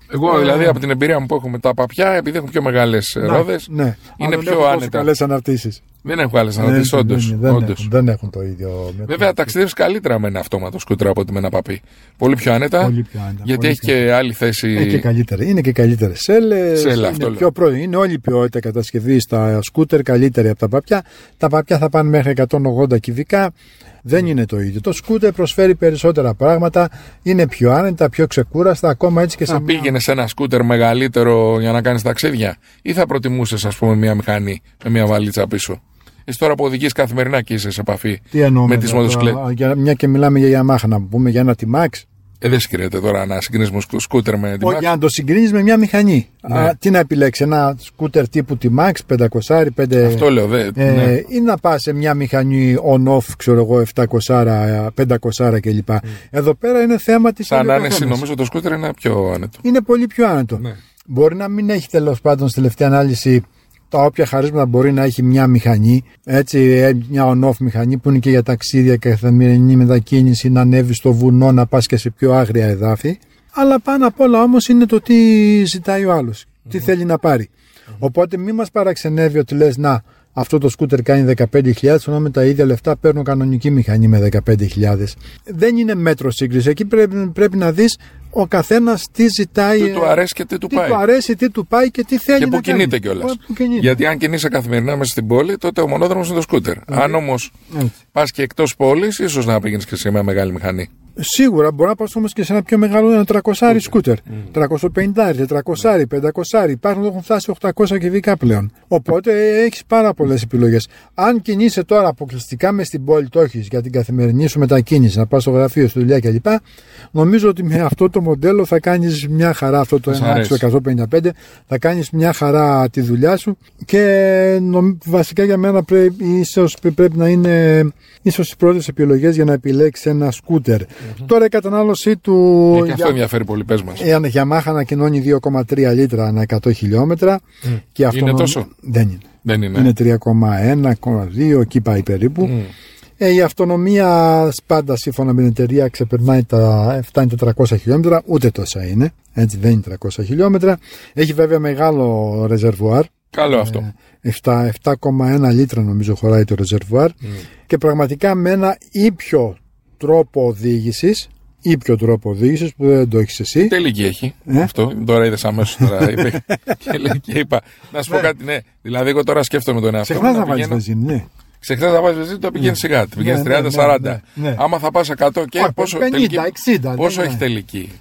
Εγώ δηλαδή από την εμπειρία μου που έχω με τα παπιά, επειδή έχουν πιο μεγάλες ρόδες, ναι. είναι Αλλά πιο άνετα. Καλές αναρτήσεις. Δεν έχουν άλλες αναρτήσεις, Ναι, όντως. δεν, όντως. έχουν, δεν έχουν το ίδιο. Βέβαια, ταξιδεύεις καλύτερα με ένα αυτόματο σκούτερ από ότι με ένα παπί. Πολύ πιο άνετα. Πολύ πιο άνετα, γιατί πολύ έχει πιο και άλλη θέση. Είναι και καλύτερα. Είναι και καλύτερες σέλες. Σέλα, είναι αυτό λέω. πιο προ... Είναι όλη η ποιότητα κατασκευή στα σκούτερ καλύτερη από τα παπιά. Τα παπιά θα πάνε μέχρι εκατόν ογδόντα κυβικά. Δεν είναι το ίδιο. Το σκούτερ προσφέρει περισσότερα πράγματα. Είναι πιο άνετα, πιο ξεκούραστα. Ακόμα έτσι και σε. Θα μια... πήγαινε σε ένα σκούτερ μεγαλύτερο για να κάνεις ταξίδια, ή θα προτιμούσες, ας πούμε, μια μηχανή με μια βαλίτσα πίσω? Εσύ τώρα που οδηγείς καθημερινά και είσαι σε επαφή με τις μοτοσυκλέτες. Μια και μιλάμε για Yamaha, να πούμε για ένα T-Max. Ε, δεν συγκρίνεται τώρα να συγκρίνεις με σκούτερ με τη Όχι, για να το συγκρίνεις με μια μηχανή. Ναι. Α, τι να επιλέξεις, ένα σκούτερ τύπου T-Max, πεντακόσια, πέντε... Αυτό λέω, δε, ε, ναι. Ή να πας σε μια μηχανή on-off, ξέρω εγώ, επτακόσια, πεντακόσια κλπ. Mm. Εδώ πέρα είναι θέμα της Σαν άνεση, ηλεκτροφώνης. νομίζω το σκούτερ είναι πιο άνετο. Είναι πολύ πιο άνετο. Ναι. Μπορεί να μην έχει τέλος πάντων στη τελευταία ανάλυση τα όποια χαρίσματα μπορεί να έχει μια μηχανή, έτσι, μια on-off μηχανή που είναι και για ταξίδια και καθημερινή μετακίνηση, να ανέβει στο βουνό, να πας και σε πιο άγρια εδάφη. Αλλά πάνω απ' όλα όμως είναι το τι ζητάει ο άλλος, τι mm-hmm. θέλει να πάρει. Mm-hmm. Οπότε μην μας παραξενεύει ότι λες, να, αυτό το σκούτερ κάνει δεκαπέντε χιλιάδες, ενώ με τα ίδια λεφτά παίρνω κανονική μηχανή με δεκαπέντε χιλιάδες. Δεν είναι μέτρο σύγκριση. Εκεί πρέπει, πρέπει να δεις ο καθένας τι ζητάει. Τι του αρέσει και τι του τι πάει. του αρέσει, τι του πάει και τι θέλει και να που κινείται κιόλας. Γιατί αν κινείσαι καθημερινά μέσα στην πόλη, τότε ο μονόδρομος είναι το σκούτερ. Mm. Αν όμως πας και εκτός πόλης, ίσως να πηγαίνεις και σε μια μεγάλη μηχανή. Σίγουρα μπορεί να πας όμως και σε ένα πιο μεγάλο, ένα τριακόσια σκούτερ. Mm. τριακόσια πενήντα, τετρακόσια, πεντακόσια. Υπάρχουν, έχουν φτάσει οχτακόσια κυβικά πλέον. Οπότε έχεις πάρα πολλές επιλογές. Αν κινείσαι τώρα αποκλειστικά μες στην πόλη, το έχεις για την καθημερινή σου μετακίνηση, να πας στο γραφείο, στη δουλειά κλπ. Νομίζω ότι με αυτό το μοντέλο θα κάνεις μια χαρά, αυτό το ένα εκατόν πενήντα πέντε, θα κάνεις μια χαρά τη δουλειά σου και νομ, βασικά για μένα πρέπει, ίσως πρέπει να είναι ίσως οι πρώτες επιλογές για να επιλέξεις ένα σκούτερ. Mm-hmm. Τώρα η κατανάλωσή του. Ε, και αυτό για... ενδιαφέρει πολύ, πες μας. Η Yamaha ανακοινώνει δύο κόμμα τρία λίτρα ανά εκατό χιλιόμετρα. Mm. Και αυτό είναι τόσο? Δεν είναι. Δεν είναι. Είναι τρία κόμμα ένα, τρία κόμμα δύο, εκεί πάει περίπου. Mm. Ε, η αυτονομία πάντα σύμφωνα με την εταιρεία ξεπερνάει τα φτάνει τετρακόσια χιλιόμετρα, ούτε τόσα είναι. Έτσι δεν είναι τριακόσια χιλιόμετρα. Έχει βέβαια μεγάλο ρεζερβουάρ. Καλό αυτό. επτά κόμμα ένα λίτρα νομίζω χωράει το ρεζερβουάρ. Mm. Και πραγματικά με ένα ήπιο τρόπο οδήγησης, ήπιο τρόπο οδήγησης που δεν το έχεις εσύ. Τελική έχει. Ε? Αυτό. Τώρα είδες αμέσως τώρα. είπε, και, λέει, και είπα, να σου πω κάτι, ναι. Δηλαδή, εγώ τώρα σκέφτομαι τον εαυτό μου. Ξεχνάς να βάλεις βενζίνη, ναι. Ξεχνάς να βάλεις βενζίνη, το πηγαίνεις σιγά. Το πηγαίνεις τριάντα σαράντα. Άμα θα πας εκατό και όχι, πόσο, πενήντα, τελική, εξήντα, πόσο ναι. έχει τελική?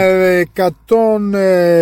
εκατόν.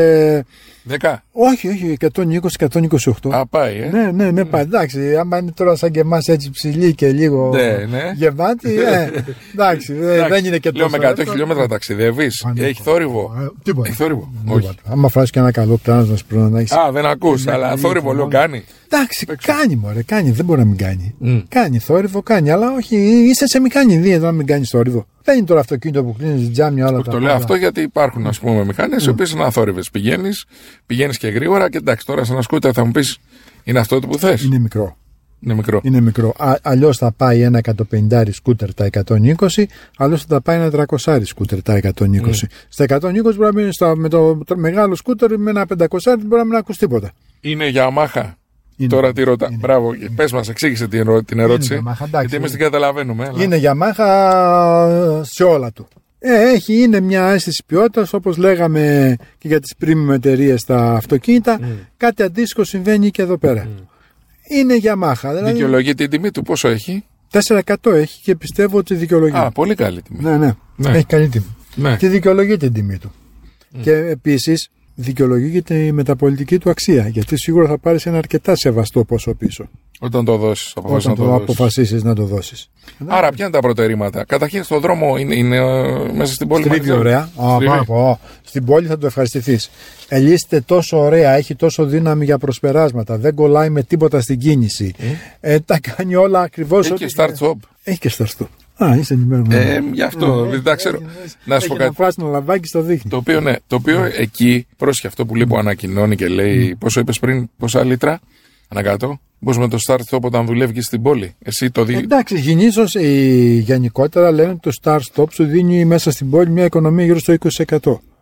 δέκα. Όχι, όχι, εκατόν είκοσι με εκατόν είκοσι οκτώ. Α, πάει, ε. Ναι, ναι, ναι, πάει. Εντάξει, άμα είναι τώρα σαν και εμάς έτσι ψηλή και λίγο ναι, ναι. γεμάτη, ε, εντάξει, δεν είναι και τόσο. Λέω με εκατό χιλιόμετρα ταξιδεύεις. Έχει θόρυβο. Τίποτα. Έχει θόρυβο. Όχι. Άμα φας και ένα καλό πλάνο να σου πρέπει να έχεις. Α, δεν ακούς, αλλά θόρυβο λέω κάνει. Εντάξει, κάνει μωρέ, κάνει, δεν μπορεί να μην κάνει. Mm. Κάνει θόρυβο, κάνει, αλλά όχι, είσαι σε μηχανή, δεν να μην κάνει θόρυβο. Δεν είναι τώρα αυτοκίνητο που κλείνει τζάμια όλα τα. Το λέω αυτό γιατί υπάρχουν ας πούμε μηχανές οι οποίες είναι αθόρυβες. Πηγαίνεις, πηγαίνεις και γρήγορα και εντάξει, τώρα σε ένα σκούτερ θα μου πεις είναι αυτό το που θες. Είναι μικρό. Είναι μικρό. Είναι μικρό. Αλλιώς θα πάει ένα εκατόν πενήντα σκούτερ τα εκατόν είκοσι, αλλιώς θα πάει ένα τριακόσια σκούτερ τα εκατόν είκοσι. Mm. Στα εκατόν είκοσι μπορεί να μείνει με το μεγάλο σκούτερ με ένα πεντακόσια δεν μπορεί να μην ακούς τίποτα. Είναι Yamaha. Είναι. Τώρα τι ρωτά. Μπράβο, πες μας, εξήγησε την, ερω... την ερώτηση. Είναι Yamaha, εντάξει, γιατί εμείς την καταλαβαίνουμε. Αλλά... Είναι Yamaha σε όλα του. Ε, έχει, είναι μια αίσθηση ποιότητας, όπως λέγαμε και για τις premium εταιρείες στα αυτοκίνητα. Mm. Κάτι αντίστοιχο συμβαίνει και εδώ πέρα. Mm. Είναι Yamaha. Δηλαδή... Δικαιολογεί την τιμή του, πόσο έχει? τέσσερα εκατό έχει και πιστεύω ότι δικαιολογεί. Α, πολύ καλή τιμή. Ναι, ναι, ναι. Έχει καλή τιμή. Ναι. Και δικαιολογεί την τιμή του. Mm. Και επίσης δικαιολογείται η μεταπολιτική του αξία. Γιατί σίγουρα θα πάρεις ένα αρκετά σεβαστό ποσό πίσω. Όταν το δώσεις, Όταν να το, το αποφασίσεις να το δώσεις. Άρα, ποια είναι τα προτερήματα? Καταρχήν, στον δρόμο είναι, είναι μέσα στην πόλη. Στρίβει ωραία. Α, στην πόλη θα το ευχαριστηθείς. Ελίσσεται τόσο ωραία, έχει τόσο δύναμη για προσπεράσματα. Δεν κολλάει με τίποτα στην κίνηση. Mm. Ε, τα κάνει όλα ακριβώς. Έχει και start stop. Έχει και start stop. Α, είσαι ενημερωμένο. Ε, γι' αυτό δεν τα ξέρω. Να σου πω κάτι. Ένα πράσινο λαμπάκι στο δείχνει. Το οποίο, ναι, το οποίο mm. εκεί, πρόσεχε αυτό που λέει που ανακοινώνει και λέει, mm. πόσο είπες πριν, πόσα λίτρα, ανακάτω. Πώς με το start stop όταν δουλεύει στην πόλη. Εσύ το δει... Εντάξει, γεννήσως γενικότερα λένε ότι το start stop σου δίνει μέσα στην πόλη μια οικονομία γύρω στο είκοσι τοις εκατό.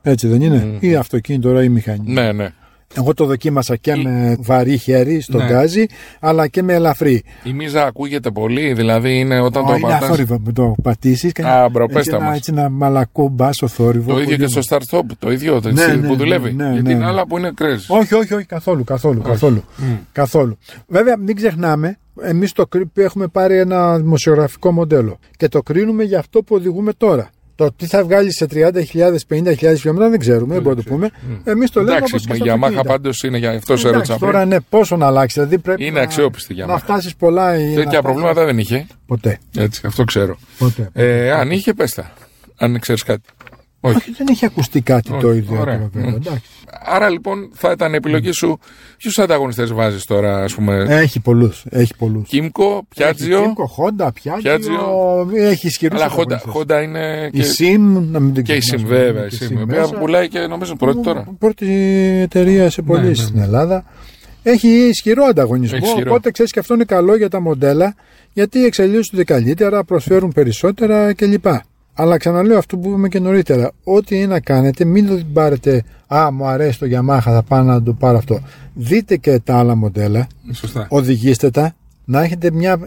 Έτσι δεν είναι? Mm. Ή αυτοκίνητο τώρα ή μηχανή. Ναι, ναι. Εγώ το δοκίμασα και Η... με βαρύ χέρι στον ναι. γκάζι, αλλά και με ελαφρύ. Η μίζα ακούγεται πολύ, δηλαδή είναι όταν oh, το είναι πατάς. Είναι αθόρυβο που το πατήσεις. Α, μπρο, έτσι, ένα, έτσι ένα μαλακό μπάσο θόρυβο. Το ίδιο και στο start-stop, το ίδιο το ναι, ναι, ναι, που δουλεύει. Ναι, ναι, για ναι, την ναι. άλλα που είναι crazy. Όχι, όχι, όχι, καθόλου, καθόλου, όχι. καθόλου. Mm. καθόλου. Βέβαια, μην ξεχνάμε, εμείς το έχουμε πάρει ένα δημοσιογραφικό μοντέλο και το κρίνουμε για αυτό που οδηγούμε τώρα. Το τι θα βγάλει σε τριάντα χιλιάδες, πενήντα χιλιάδες χιλιόμετρα δεν ξέρουμε, δεν μπορούμε να το πούμε. Mm. Εμείς το λέμε. Εντάξει, η Yamaha πάντως είναι για αυτό σε ρώτησα πριν. Τώρα ναι, πόσο να αλλάξει. Δηλαδή πρέπει είναι αξιόπιστη για να φτάσει πολλά. Τέτοια προβλήματα δεν είχε. Ποτέ. Έτσι, αυτό ξέρω. Ποτέ. Ε, αν είχε, πες τα. Αν ξέρεις κάτι. Όχι. Όχι, δεν έχει ακουστεί κάτι Όχι, το ίδιο. Ωραία. Βέβαια, mm. Άρα λοιπόν θα ήταν η επιλογή σου. Ποιους ανταγωνιστές βάζεις τώρα, ας πούμε. Έχει πολλούς. Έχει πολλούς. Κίμκο, Πιάτζιο. Κίμκο, Χόντα, Πιάτζιο. Έχει ισχυρούς ανταγωνιστές. Αλλά Χόντα είναι. Η Σιμ, να μην την Και η Σιμ, βέβαια. Η Σιμ, η οποία πουλάει και νομίζω πρώτη τώρα. Πρώτη εταιρεία σε πωλήσει ναι, ναι, ναι. στην Ελλάδα. Έχει ισχυρό ανταγωνισμό. Ισχυρό. Οπότε ξέρεις και αυτό είναι καλό για τα μοντέλα, γιατί εξελίσσονται καλύτερα, προσφέρουν περισσότερα κλπ. Αλλά ξαναλέω αυτό που είπαμε και νωρίτερα. Ό,τι είναι να κάνετε, μην το πάρετε. Α, μου αρέσει το Yamaha, θα πάω να το πάρω αυτό. Δείτε και τα άλλα μοντέλα. Σωστά. Οδηγήστε τα. Να έχετε μια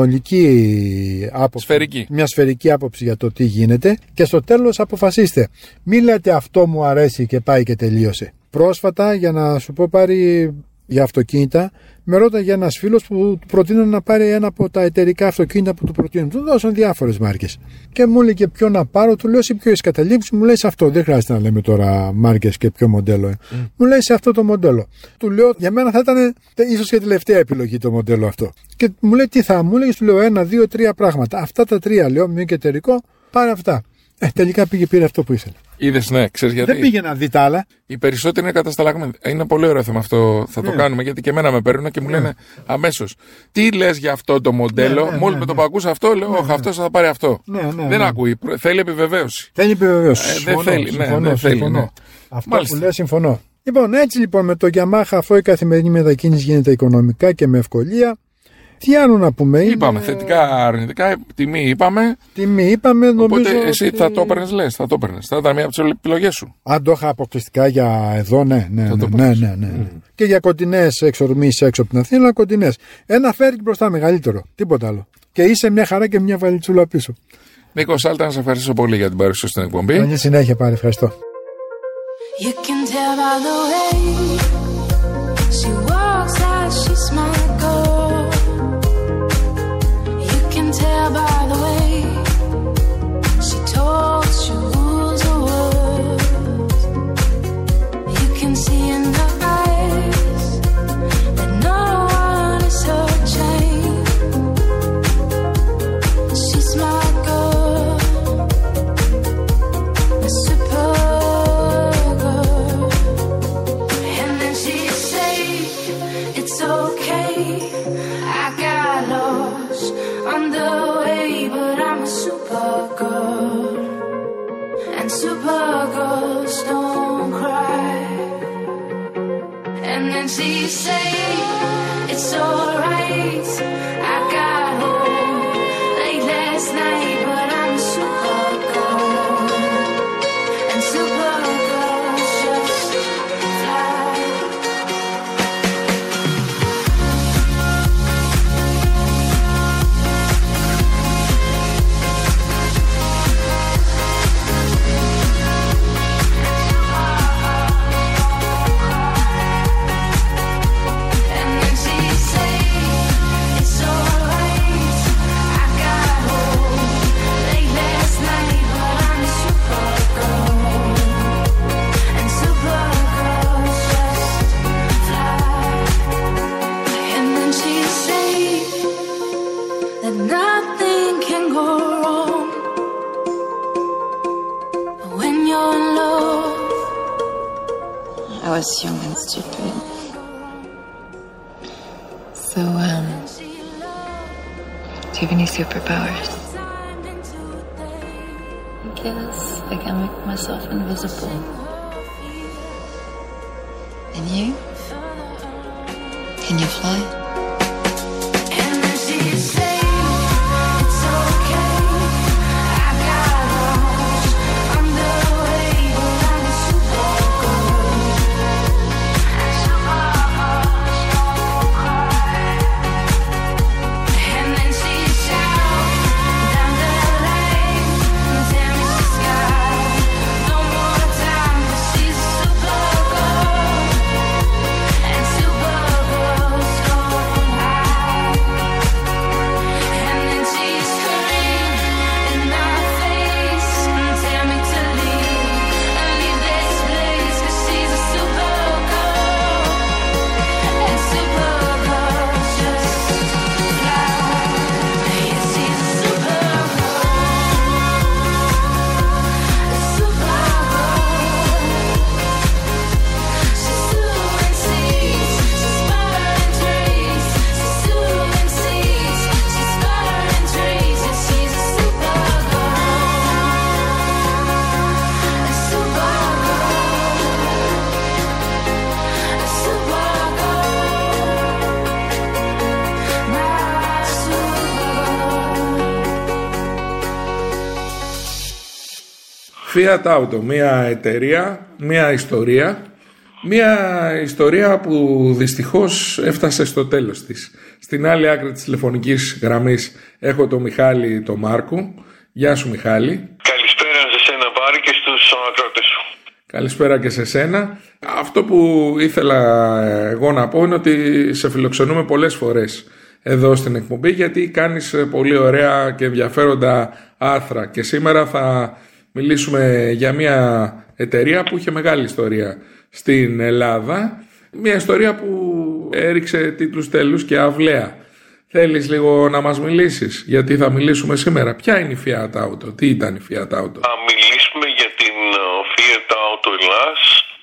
ολική άποψη. Σφαιρική. Μια σφαιρική άποψη για το τι γίνεται. Και στο τέλος αποφασίστε. Μην λέτε αυτό μου αρέσει και πάει και τελείωσε. Πρόσφατα, για να σου πω πάρει για αυτοκίνητα, με ρώταγε ένας φίλος που του προτείνω να πάρει ένα από τα εταιρικά αυτοκίνητα που του προτείνουν. Του δώσαν διάφορες μάρκες. Και μου έλεγε ποιο να πάρω, του λέω: εσύ ποιο έχει καταλήξει, μου λέει σε αυτό. Δεν χρειάζεται να λέμε τώρα μάρκες και ποιο μοντέλο. Mm. Μου λέει σε αυτό το μοντέλο. Του λέω: για μένα θα ήταν ίσως και τελευταία επιλογή το μοντέλο αυτό. Και μου λέει: τι θα μου έλεγε, του λέω: ένα, δύο, τρία πράγματα. Αυτά τα τρία λέω, μη και εταιρικό, πάρε αυτά. Ε, τελικά πήγε πήρε αυτό που ήθελε. Είδες, ναι, ξέρεις γιατί. Δεν πήγε να δει τα άλλα. Οι περισσότεροι είναι κατασταλαγμένοι. Είναι πολύ ωραίο θέμα αυτό. Θα ναι. το κάνουμε γιατί και εμένα με παίρνουν και μου λένε ναι. αμέσως. Τι λες για αυτό το μοντέλο. Ναι, ναι, Μόλις ναι, με το ναι. που ακούσα αυτό, λέω: Όχι, ναι, αυτός θα πάρει αυτό. Ναι, ναι, ναι. Δεν ακούει. Θέλει επιβεβαίωση. Θέλει επιβεβαίωση. Ε, συμφωνώ, δεν θέλει. συμφωνώ, Ναι, δεν συμφωνώ. θέλει ναι. Αυτό Μάλιστα. που λέει συμφωνώ. Λοιπόν, έτσι λοιπόν με το Yamaha αυτό η καθημερινή μετακίνηση γίνεται οικονομικά και με ευκολία. Τι άλλο να πούμε. Είπαμε είναι... θετικά, αρνητικά, τιμή είπαμε. Τιμή είπαμε, νομίζω. Οπότε εσύ ότι... θα το έπαιρνες, λες, θα το έπαιρνες. Θα ήταν μία από τις επιλογές σου. Αν το είχα αποκλειστικά για εδώ, ναι, ναι, ναι, ναι, ναι, ναι. Mm. Και για κοντινές εξορμήσεις έξω από την Αθήνα, αλλά κοντινές. Ένα φέρει μπροστά μεγαλύτερο, τίποτα άλλο. Και είσαι μια χαρά και μια βαλιτσούλα πίσω. Νίκο Σάλτα, να σε ευχαριστήσω πολύ για την παρουσία στην εκπομπή. Καλή συνέχεια πάλι, ευχαριστώ. You can tell by the way she walks as she's my girl. You can tell by the way she talks, she rules the world. You can see in her eyes that no one is her chain. She's my girl, a super. Supergirls don't cry. And then she say it's alright. I got home late last night, but I'm a supergirl. And supergirls just fly. I was young and stupid. So, um, do you have any superpowers? I guess I can make myself invisible. And you? Can you fly? I got lost on the way, but I'm a Fiat Auto, μια εταιρεία, μια ιστορία, μια ιστορία που δυστυχώς έφτασε στο τέλος της. Στην άλλη άκρη της τηλεφωνικής γραμμής έχω τον Μιχάλη τον Μάρκου. Γεια σου Μιχάλη. Καλησπέρα σε σένα Πάρη και στους ακροατές σου. Καλησπέρα και σε σένα. Αυτό που ήθελα εγώ να πω είναι ότι σε φιλοξενούμε πολλές φορές εδώ στην εκπομπή, γιατί κάνεις πολύ ωραία και ενδιαφέροντα άρθρα, και σήμερα θα μιλήσουμε για μια εταιρεία που είχε μεγάλη ιστορία στην Ελλάδα, μια ιστορία που έριξε τίτλους τέλους και αυλαία. Θέλεις λίγο να μας μιλήσεις γιατί θα μιλήσουμε σήμερα? Ποια είναι η Fiat Auto, τι ήταν η Fiat Auto? Θα μιλήσουμε για την Fiat Auto Ελλάς,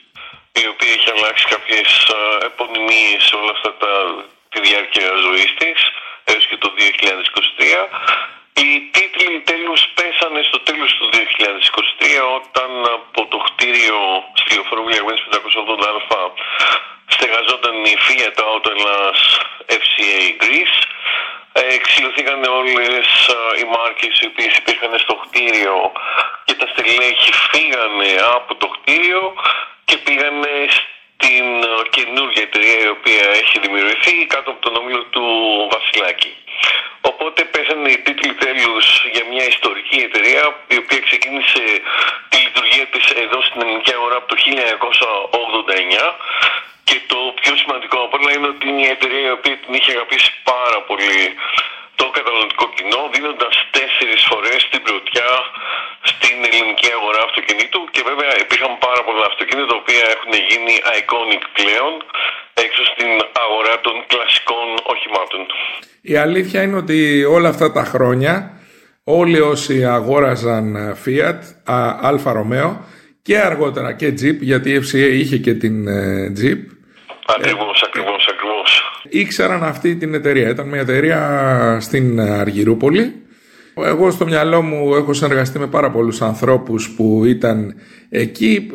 η οποία έχει αλλάξει κάποιες επωνυμίες όλα αυτά τα, τη διάρκεια ζωής της έως και το δύο χιλιάδες είκοσι τρία. Οι τίτλοι τέλους πέσανε στο τέλος του δύο χιλιάδες είκοσι τρία, όταν από το κτίριο στη Λεωφόρο Βουλιαγμένης πεντακόσια ογδόντα Α στεγαζόταν η Fiat Auto Ελλάς εφ σι έι Greece. Εξηλωθήκαν όλες οι μάρκες οι οποίες υπήρχαν στο κτίριο και τα στελέχη φύγανε από το κτίριο και πήγανε στην καινούργια εταιρεία η οποία έχει δημιουργηθεί κάτω από τον όμιλο του Βασιλάκη. Οπότε πέσανε οι τίτλοι τέλους για μια ιστορική εταιρεία η οποία ξεκίνησε τη λειτουργία της εδώ στην ελληνική αγορά από το χίλια εννιακόσια ογδόντα εννιά, και το πιο σημαντικό από όλα είναι ότι είναι μια εταιρεία η οποία την είχε αγαπήσει πάρα πολύ το καταναλωτικό κοινό, δίνοντας τέσσερις φορές την πρωτιά στην ελληνική αγορά αυτοκινήτου, και βέβαια υπήρχαν πάρα πολλά αυτοκίνητα τα οποία έχουν γίνει iconic πλέον έξω στην αγορά των κλασικών οχημάτων. Η αλήθεια είναι ότι όλα αυτά τα χρόνια όλοι όσοι αγόραζαν Fiat, Αλφα Ρωμαίο και αργότερα και Jeep, γιατί η εφ σι έι είχε και την Jeep. Ακριβώς, ε, ακριβώς, ακριβώς. Ήξεραν αυτή την εταιρεία. Ήταν μια εταιρεία στην Αργυρούπολη. Εγώ στο μυαλό μου έχω συνεργαστεί με πάρα πολλούς ανθρώπους που ήταν εκεί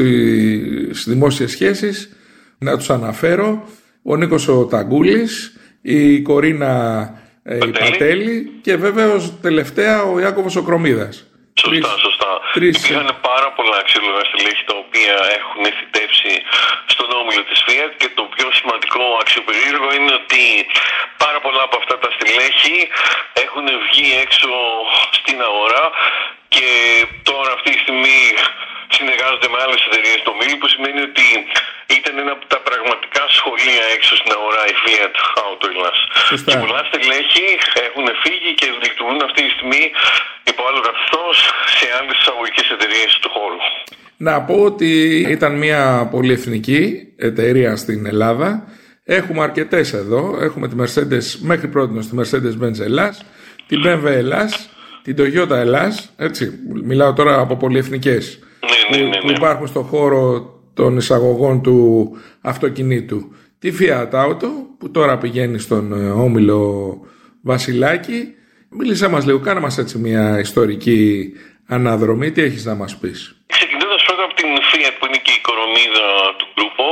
στις δημόσιες σχέσεις. Να τους αναφέρω: ο Νίκος ο Ταγκούλης, η Κορίνα ε, η Πατέλη και βέβαιως τελευταία ο Ιάκωβος ο Κρομίδας. Σωστά, τρεις, σωστά. Τρεις... Υπήρχαν πάρα πολλά αξιόλογα στελέχη τα οποία έχουν θητεύσει στον όμιλο της Fiat, και το πιο σημαντικό αξιοπερίεργο είναι ότι πάρα πολλά από αυτά τα στελέχη έχουν βγει έξω στην αγορά και τώρα αυτή τη στιγμή συνεργάζονται με άλλες εταιρείες του ομίλου, που σημαίνει ότι ήταν ένα από τα πραγματικά σχολεία έξω στην αγορά η Fiat Auto Ελλάς. Και πολλά στελέχη έχουν φύγει και λειτουργούν αυτή τη στιγμή υπό άλλο καθεστώς σε άλλες εισαγωγικές εταιρείες του χώρου. Να πω ότι ήταν μια πολυεθνική εταιρεία στην Ελλάδα. Έχουμε αρκετές εδώ. Έχουμε τη Mercedes, μέχρι πρώτη τη Mercedes-Benz Ελλάς, την μπι εμ ντάμπλιου Ελλάς, την Toyota Ελλάς. Έτσι, μιλάω τώρα από πολυεθνικές. Ναι, ναι, ναι, ναι. Που υπάρχουν στον χώρο των εισαγωγών του αυτοκινήτου. Τη Fiat Auto που τώρα πηγαίνει στον όμιλο Βασιλάκη. Μίλησέ μας λίγο, κάνε μας έτσι μια ιστορική αναδρομή. Τι έχεις να μας πεις? Ξεκινώντας πρώτα από την Fiat, που είναι και η κορονίδα του γκρούπο.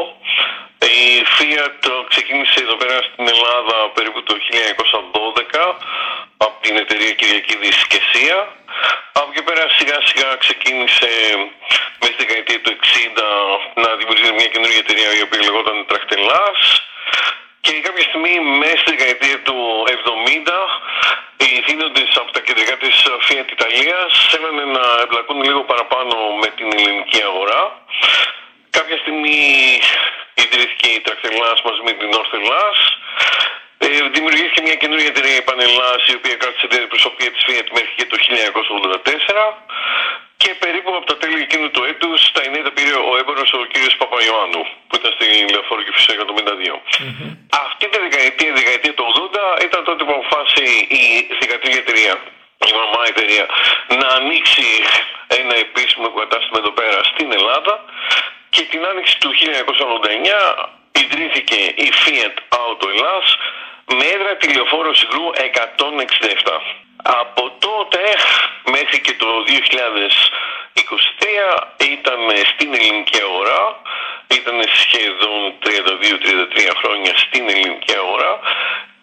Η Fiat ξεκίνησε εδώ πέρα στην Ελλάδα περίπου το χίλια εννιακόσια δώδεκα από την εταιρεία Κυριακίδης και Σία. Από εκεί πέρα σιγά σιγά ξεκίνησε μέσα στη δεκαετία του εξήντα να δημιουργήσει μια καινούργια εταιρεία η οποία λεγόταν Τραχτελάς, και κάποια στιγμή μέσα στη δεκαετία του εβδομήντα οι θύνοντες από τα κεντρικά της Fiat Ιταλίας θέλανε να εμπλακούν λίγο παραπάνω με την ελληνική αγορά. Κάποια στιγμή ιδρύθηκε η Τραχτελάς μαζί με την Ορθελάς. Ε, δημιουργήθηκε μια καινούργια εταιρεία, η Πανελλάς, η οποία κράτησε την αντιπροσωπεία της Fiat μέχρι και το χίλια εννιακόσια ογδόντα τέσσερα, και περίπου από τα τέλη εκείνου του έτους τα εννέα τα πήρε ο έμπορος ο κύριος Παπαϊωάννου, που ήταν στη Λεωφόρο Κηφισού εκατόν πενήντα δύο. Mm-hmm. Αυτή τη δεκαετία, η δεκαετία του ογδόντα, ήταν τότε που αποφάσισε η θηγατρική εταιρεία, η μαμά εταιρεία, να ανοίξει ένα επίσημο κατάστημα εδώ πέρα στην Ελλάδα, και την άνοιξη του χίλια εννιακόσια ογδόντα εννιά ιδρύθηκε η Fiat Auto Ελλάς με έδρα τη Λεωφόρο Συγκρού εκατόν εξήντα επτά. Από τότε μέχρι και το δύο χιλιάδες είκοσι τρία ήταν στην ελληνική αγορά, ήταν σχεδόν τριάντα δύο τριάντα τρία χρόνια στην ελληνική αγορά,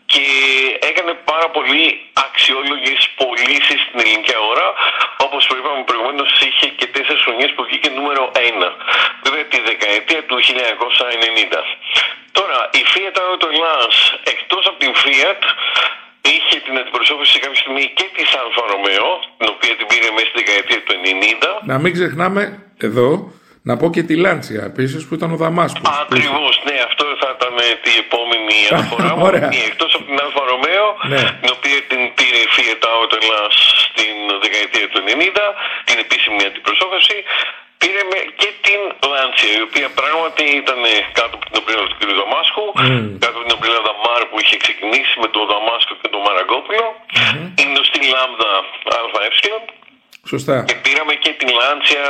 και έκανε πάρα πολύ αξιόλογες πωλήσεις στην ελληνική αγορά. Όπως είπαμε προηγουμένως, είχε και τέσσερις χρονιές που βγήκε νούμερο ένα. Βέβαια τη δεκαετία του χίλια εννιακόσια ενενήντα. Τώρα, η Fiat Auto Hellas, εκτός από την Fiat, είχε την αντιπροσώπηση κάποια στιγμή και της Alfa Romeo, την οποία την πήρε μέσα στη δεκαετία του ενενήντα. Να μην ξεχνάμε εδώ να πω και τη Lancia επίσης που ήταν ο Δαμάσκος. Ακριβώς, ναι, αυτό θα ήταν την επόμενη αναφορά μου. Εκτός από την Alfa Romeo, ναι, την οποία την πήρε η Fiat Auto Hellas στην δεκαετία του ενενήντα, την επίσημη αντιπροσώπευση, πήρε και την Lancia, η οποία πράγματι ήταν κάτω από την ομπρέλα του κ. Δαμάσκου, mm. κάτω από την ομπρέλα Δαμάρ που είχε ξεκινήσει με τον Δαμάσκο και τον Μαραγκόπουλο, mm-hmm. η γνωστή Λάμδα ΑΕ. Σωστά. Και πήραμε και την Lancia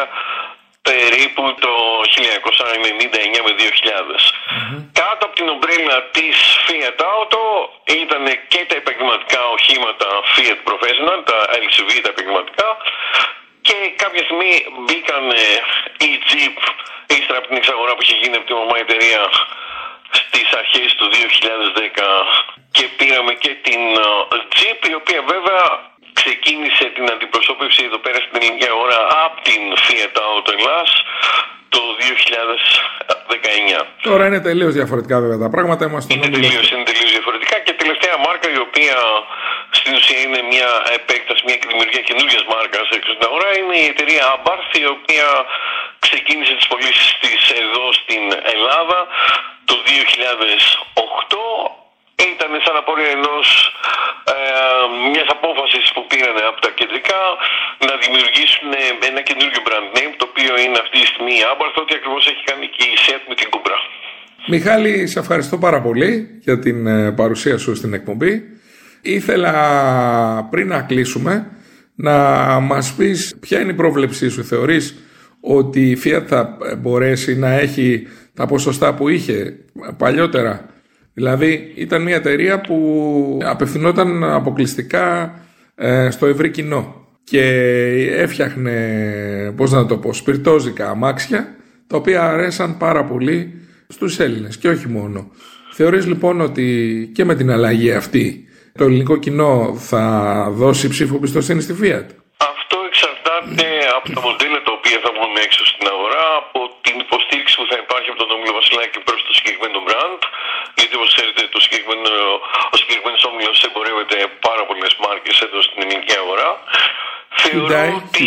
περίπου το χίλια εννιακόσια ενενήντα εννιά με δύο χιλιάδες. Mm-hmm. Κάτω από την ομπρέλα της Fiat Auto ήταν και τα επαγγελματικά οχήματα Fiat Professional, τα ελ σι βι, τα επαγγελματικά, και κάποια στιγμή μπήκαν η Jeep, ύστερα από την εξαγορά που είχε γίνει από την μαμά εταιρεία στις αρχές του δύο χιλιάδες δέκα, και πήραμε και την Jeep, η οποία βέβαια ξεκίνησε την αντιπροσώπευση εδώ πέρα στην ελληνική αγορά από την Fiat Auto Hellas το δύο χιλιάδες δεκαεννιά. Τώρα είναι τελείως διαφορετικά βέβαια τα πράγματα. Είναι τελείως, είναι τελείως διαφορετικά, και τελευταία μάρκα η οποία στην ουσία είναι μια επέκταση, μια δημιουργία καινούργιας μάρκας έξω στην αγορά, είναι η εταιρεία Abarth, η οποία ξεκίνησε τις πωλήσεις της εδώ στην Ελλάδα το δύο χιλιάδες οκτώ. Ήταν σαν απόρρια ενός ε, μιας απόφασης που πήραν από τα κεντρικά να δημιουργήσουν ένα καινούργιο brand name, το οποίο είναι αυτή τη στιγμή η Abarth, ότι ακριβώς έχει κάνει και η Seat με την Cupra. Μιχάλη, σε ευχαριστώ πάρα πολύ για την παρουσία σου στην εκπομπή. Ήθελα πριν να κλείσουμε να μας πεις ποια είναι η πρόβλεψή σου. Θεωρείς ότι η Fiat θα μπορέσει να έχει τα ποσοστά που είχε παλιότερα? Δηλαδή ήταν μια εταιρεία που απευθυνόταν αποκλειστικά ε, στο ευρύ κοινό και έφτιαχνε, πώς να το πω, σπιρτόζικα αμάξια, τα οποία αρέσαν πάρα πολύ στους Έλληνες και όχι μόνο. Θεωρείς λοιπόν ότι και με την αλλαγή αυτή το ελληνικό κοινό θα δώσει ψήφο πιστοσύνη στη Fiat? Αυτό εξαρτάται από τα μοντέλα τα οποία θα βγουν έξω στην αγορά, από την υποστήριξη που θα υπάρχει από τον Όμιλο Βασιλάκη προς το συγκεκριμένο brand. Γιατί όπως ξέρετε, το συγκεκριμένο, ο συγκεκριμένος όμιλος εμπορεύεται πάρα πολλές μάρκες εδώ στην ελληνική αγορά. Θεωρώ ότι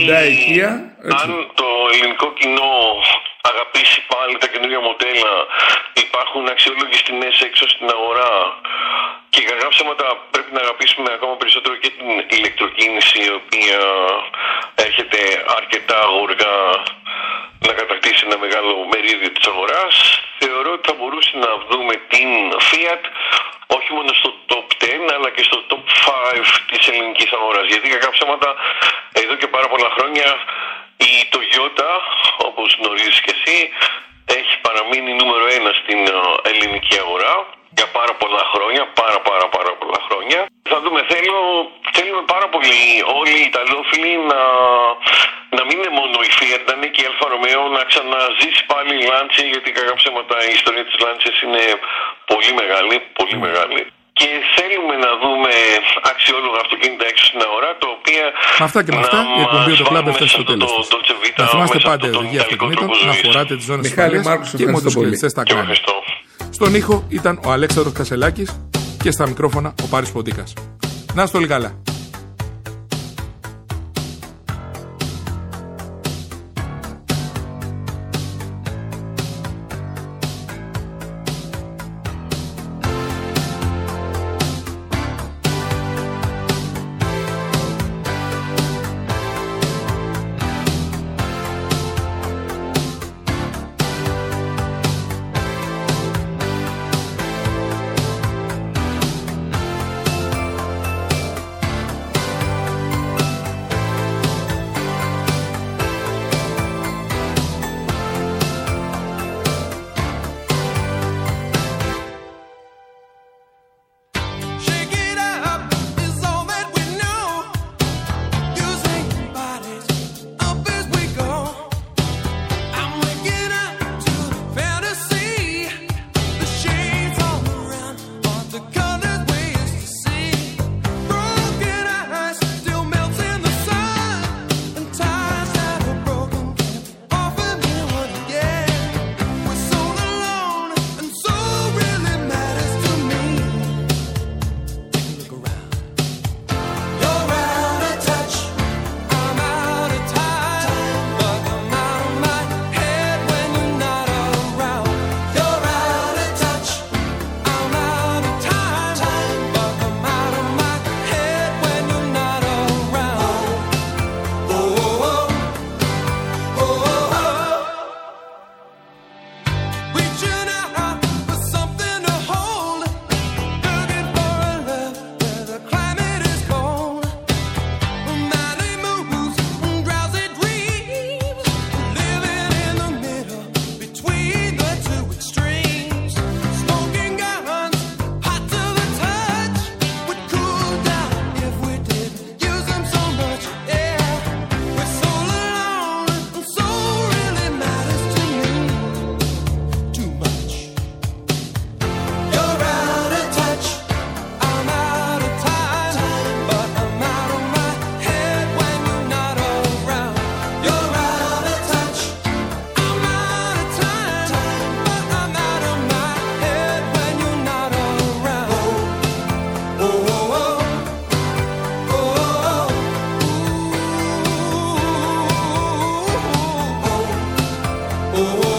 αν το ελληνικό κοινό αγαπήσει πάλι τα καινούργια μοντέλα, υπάρχουν αξιόλογες τιμές έξω στην αγορά, και κατά ψέματα πρέπει να αγαπήσουμε ακόμα περισσότερο και την ηλεκτροκίνηση, η οποία έρχεται αρκετά γοργά να κατακτήσει ένα μεγάλο μερίδιο της αγοράς. Θεωρώ ότι θα μπορούσε να δούμε την Fiat όχι μόνο στο top δέκα αλλά και στο top πέντε της ελληνικής αγοράς. Γιατί κατά ψέματα εδώ και πάρα πολλά χρόνια η Toyota, όπως γνωρίζεις και εσύ, έχει παραμείνει νούμερο ένα στην ελληνική αγορά για πάρα πολλά χρόνια, πάρα πάρα πάρα πολλά χρόνια. Θα δούμε, θέλω, θέλουμε πάρα πολύ όλοι οι Ιταλόφιλοι να, να μην είναι μόνο η Fiat, να είναι και η Alfa Romeo, να ξαναζήσει πάλι η Lancia, γιατί κακά ψέματα η ιστορία της Lancia είναι πολύ μεγάλη, πολύ μεγάλη. Και θέλουμε να δούμε αξιόλογα αυτοκίνητα έξω στην αγορά, τα οποία. Αυτά και με αυτά, η εκπομπή του Club έφτασε στο τέλος της. Να θυμάστε πάντα η οδηγία αυτοκινήτων να φοράτε τις ζώνες ασφαλείας και μοτοσυκλετιστές στα κράνη. Στον ήχο ήταν ο Αλέξανδρος Κασελάκης και στα μικρόφωνα ο Πάρης Ποντίκας. Να είστε όλοι καλά. oh,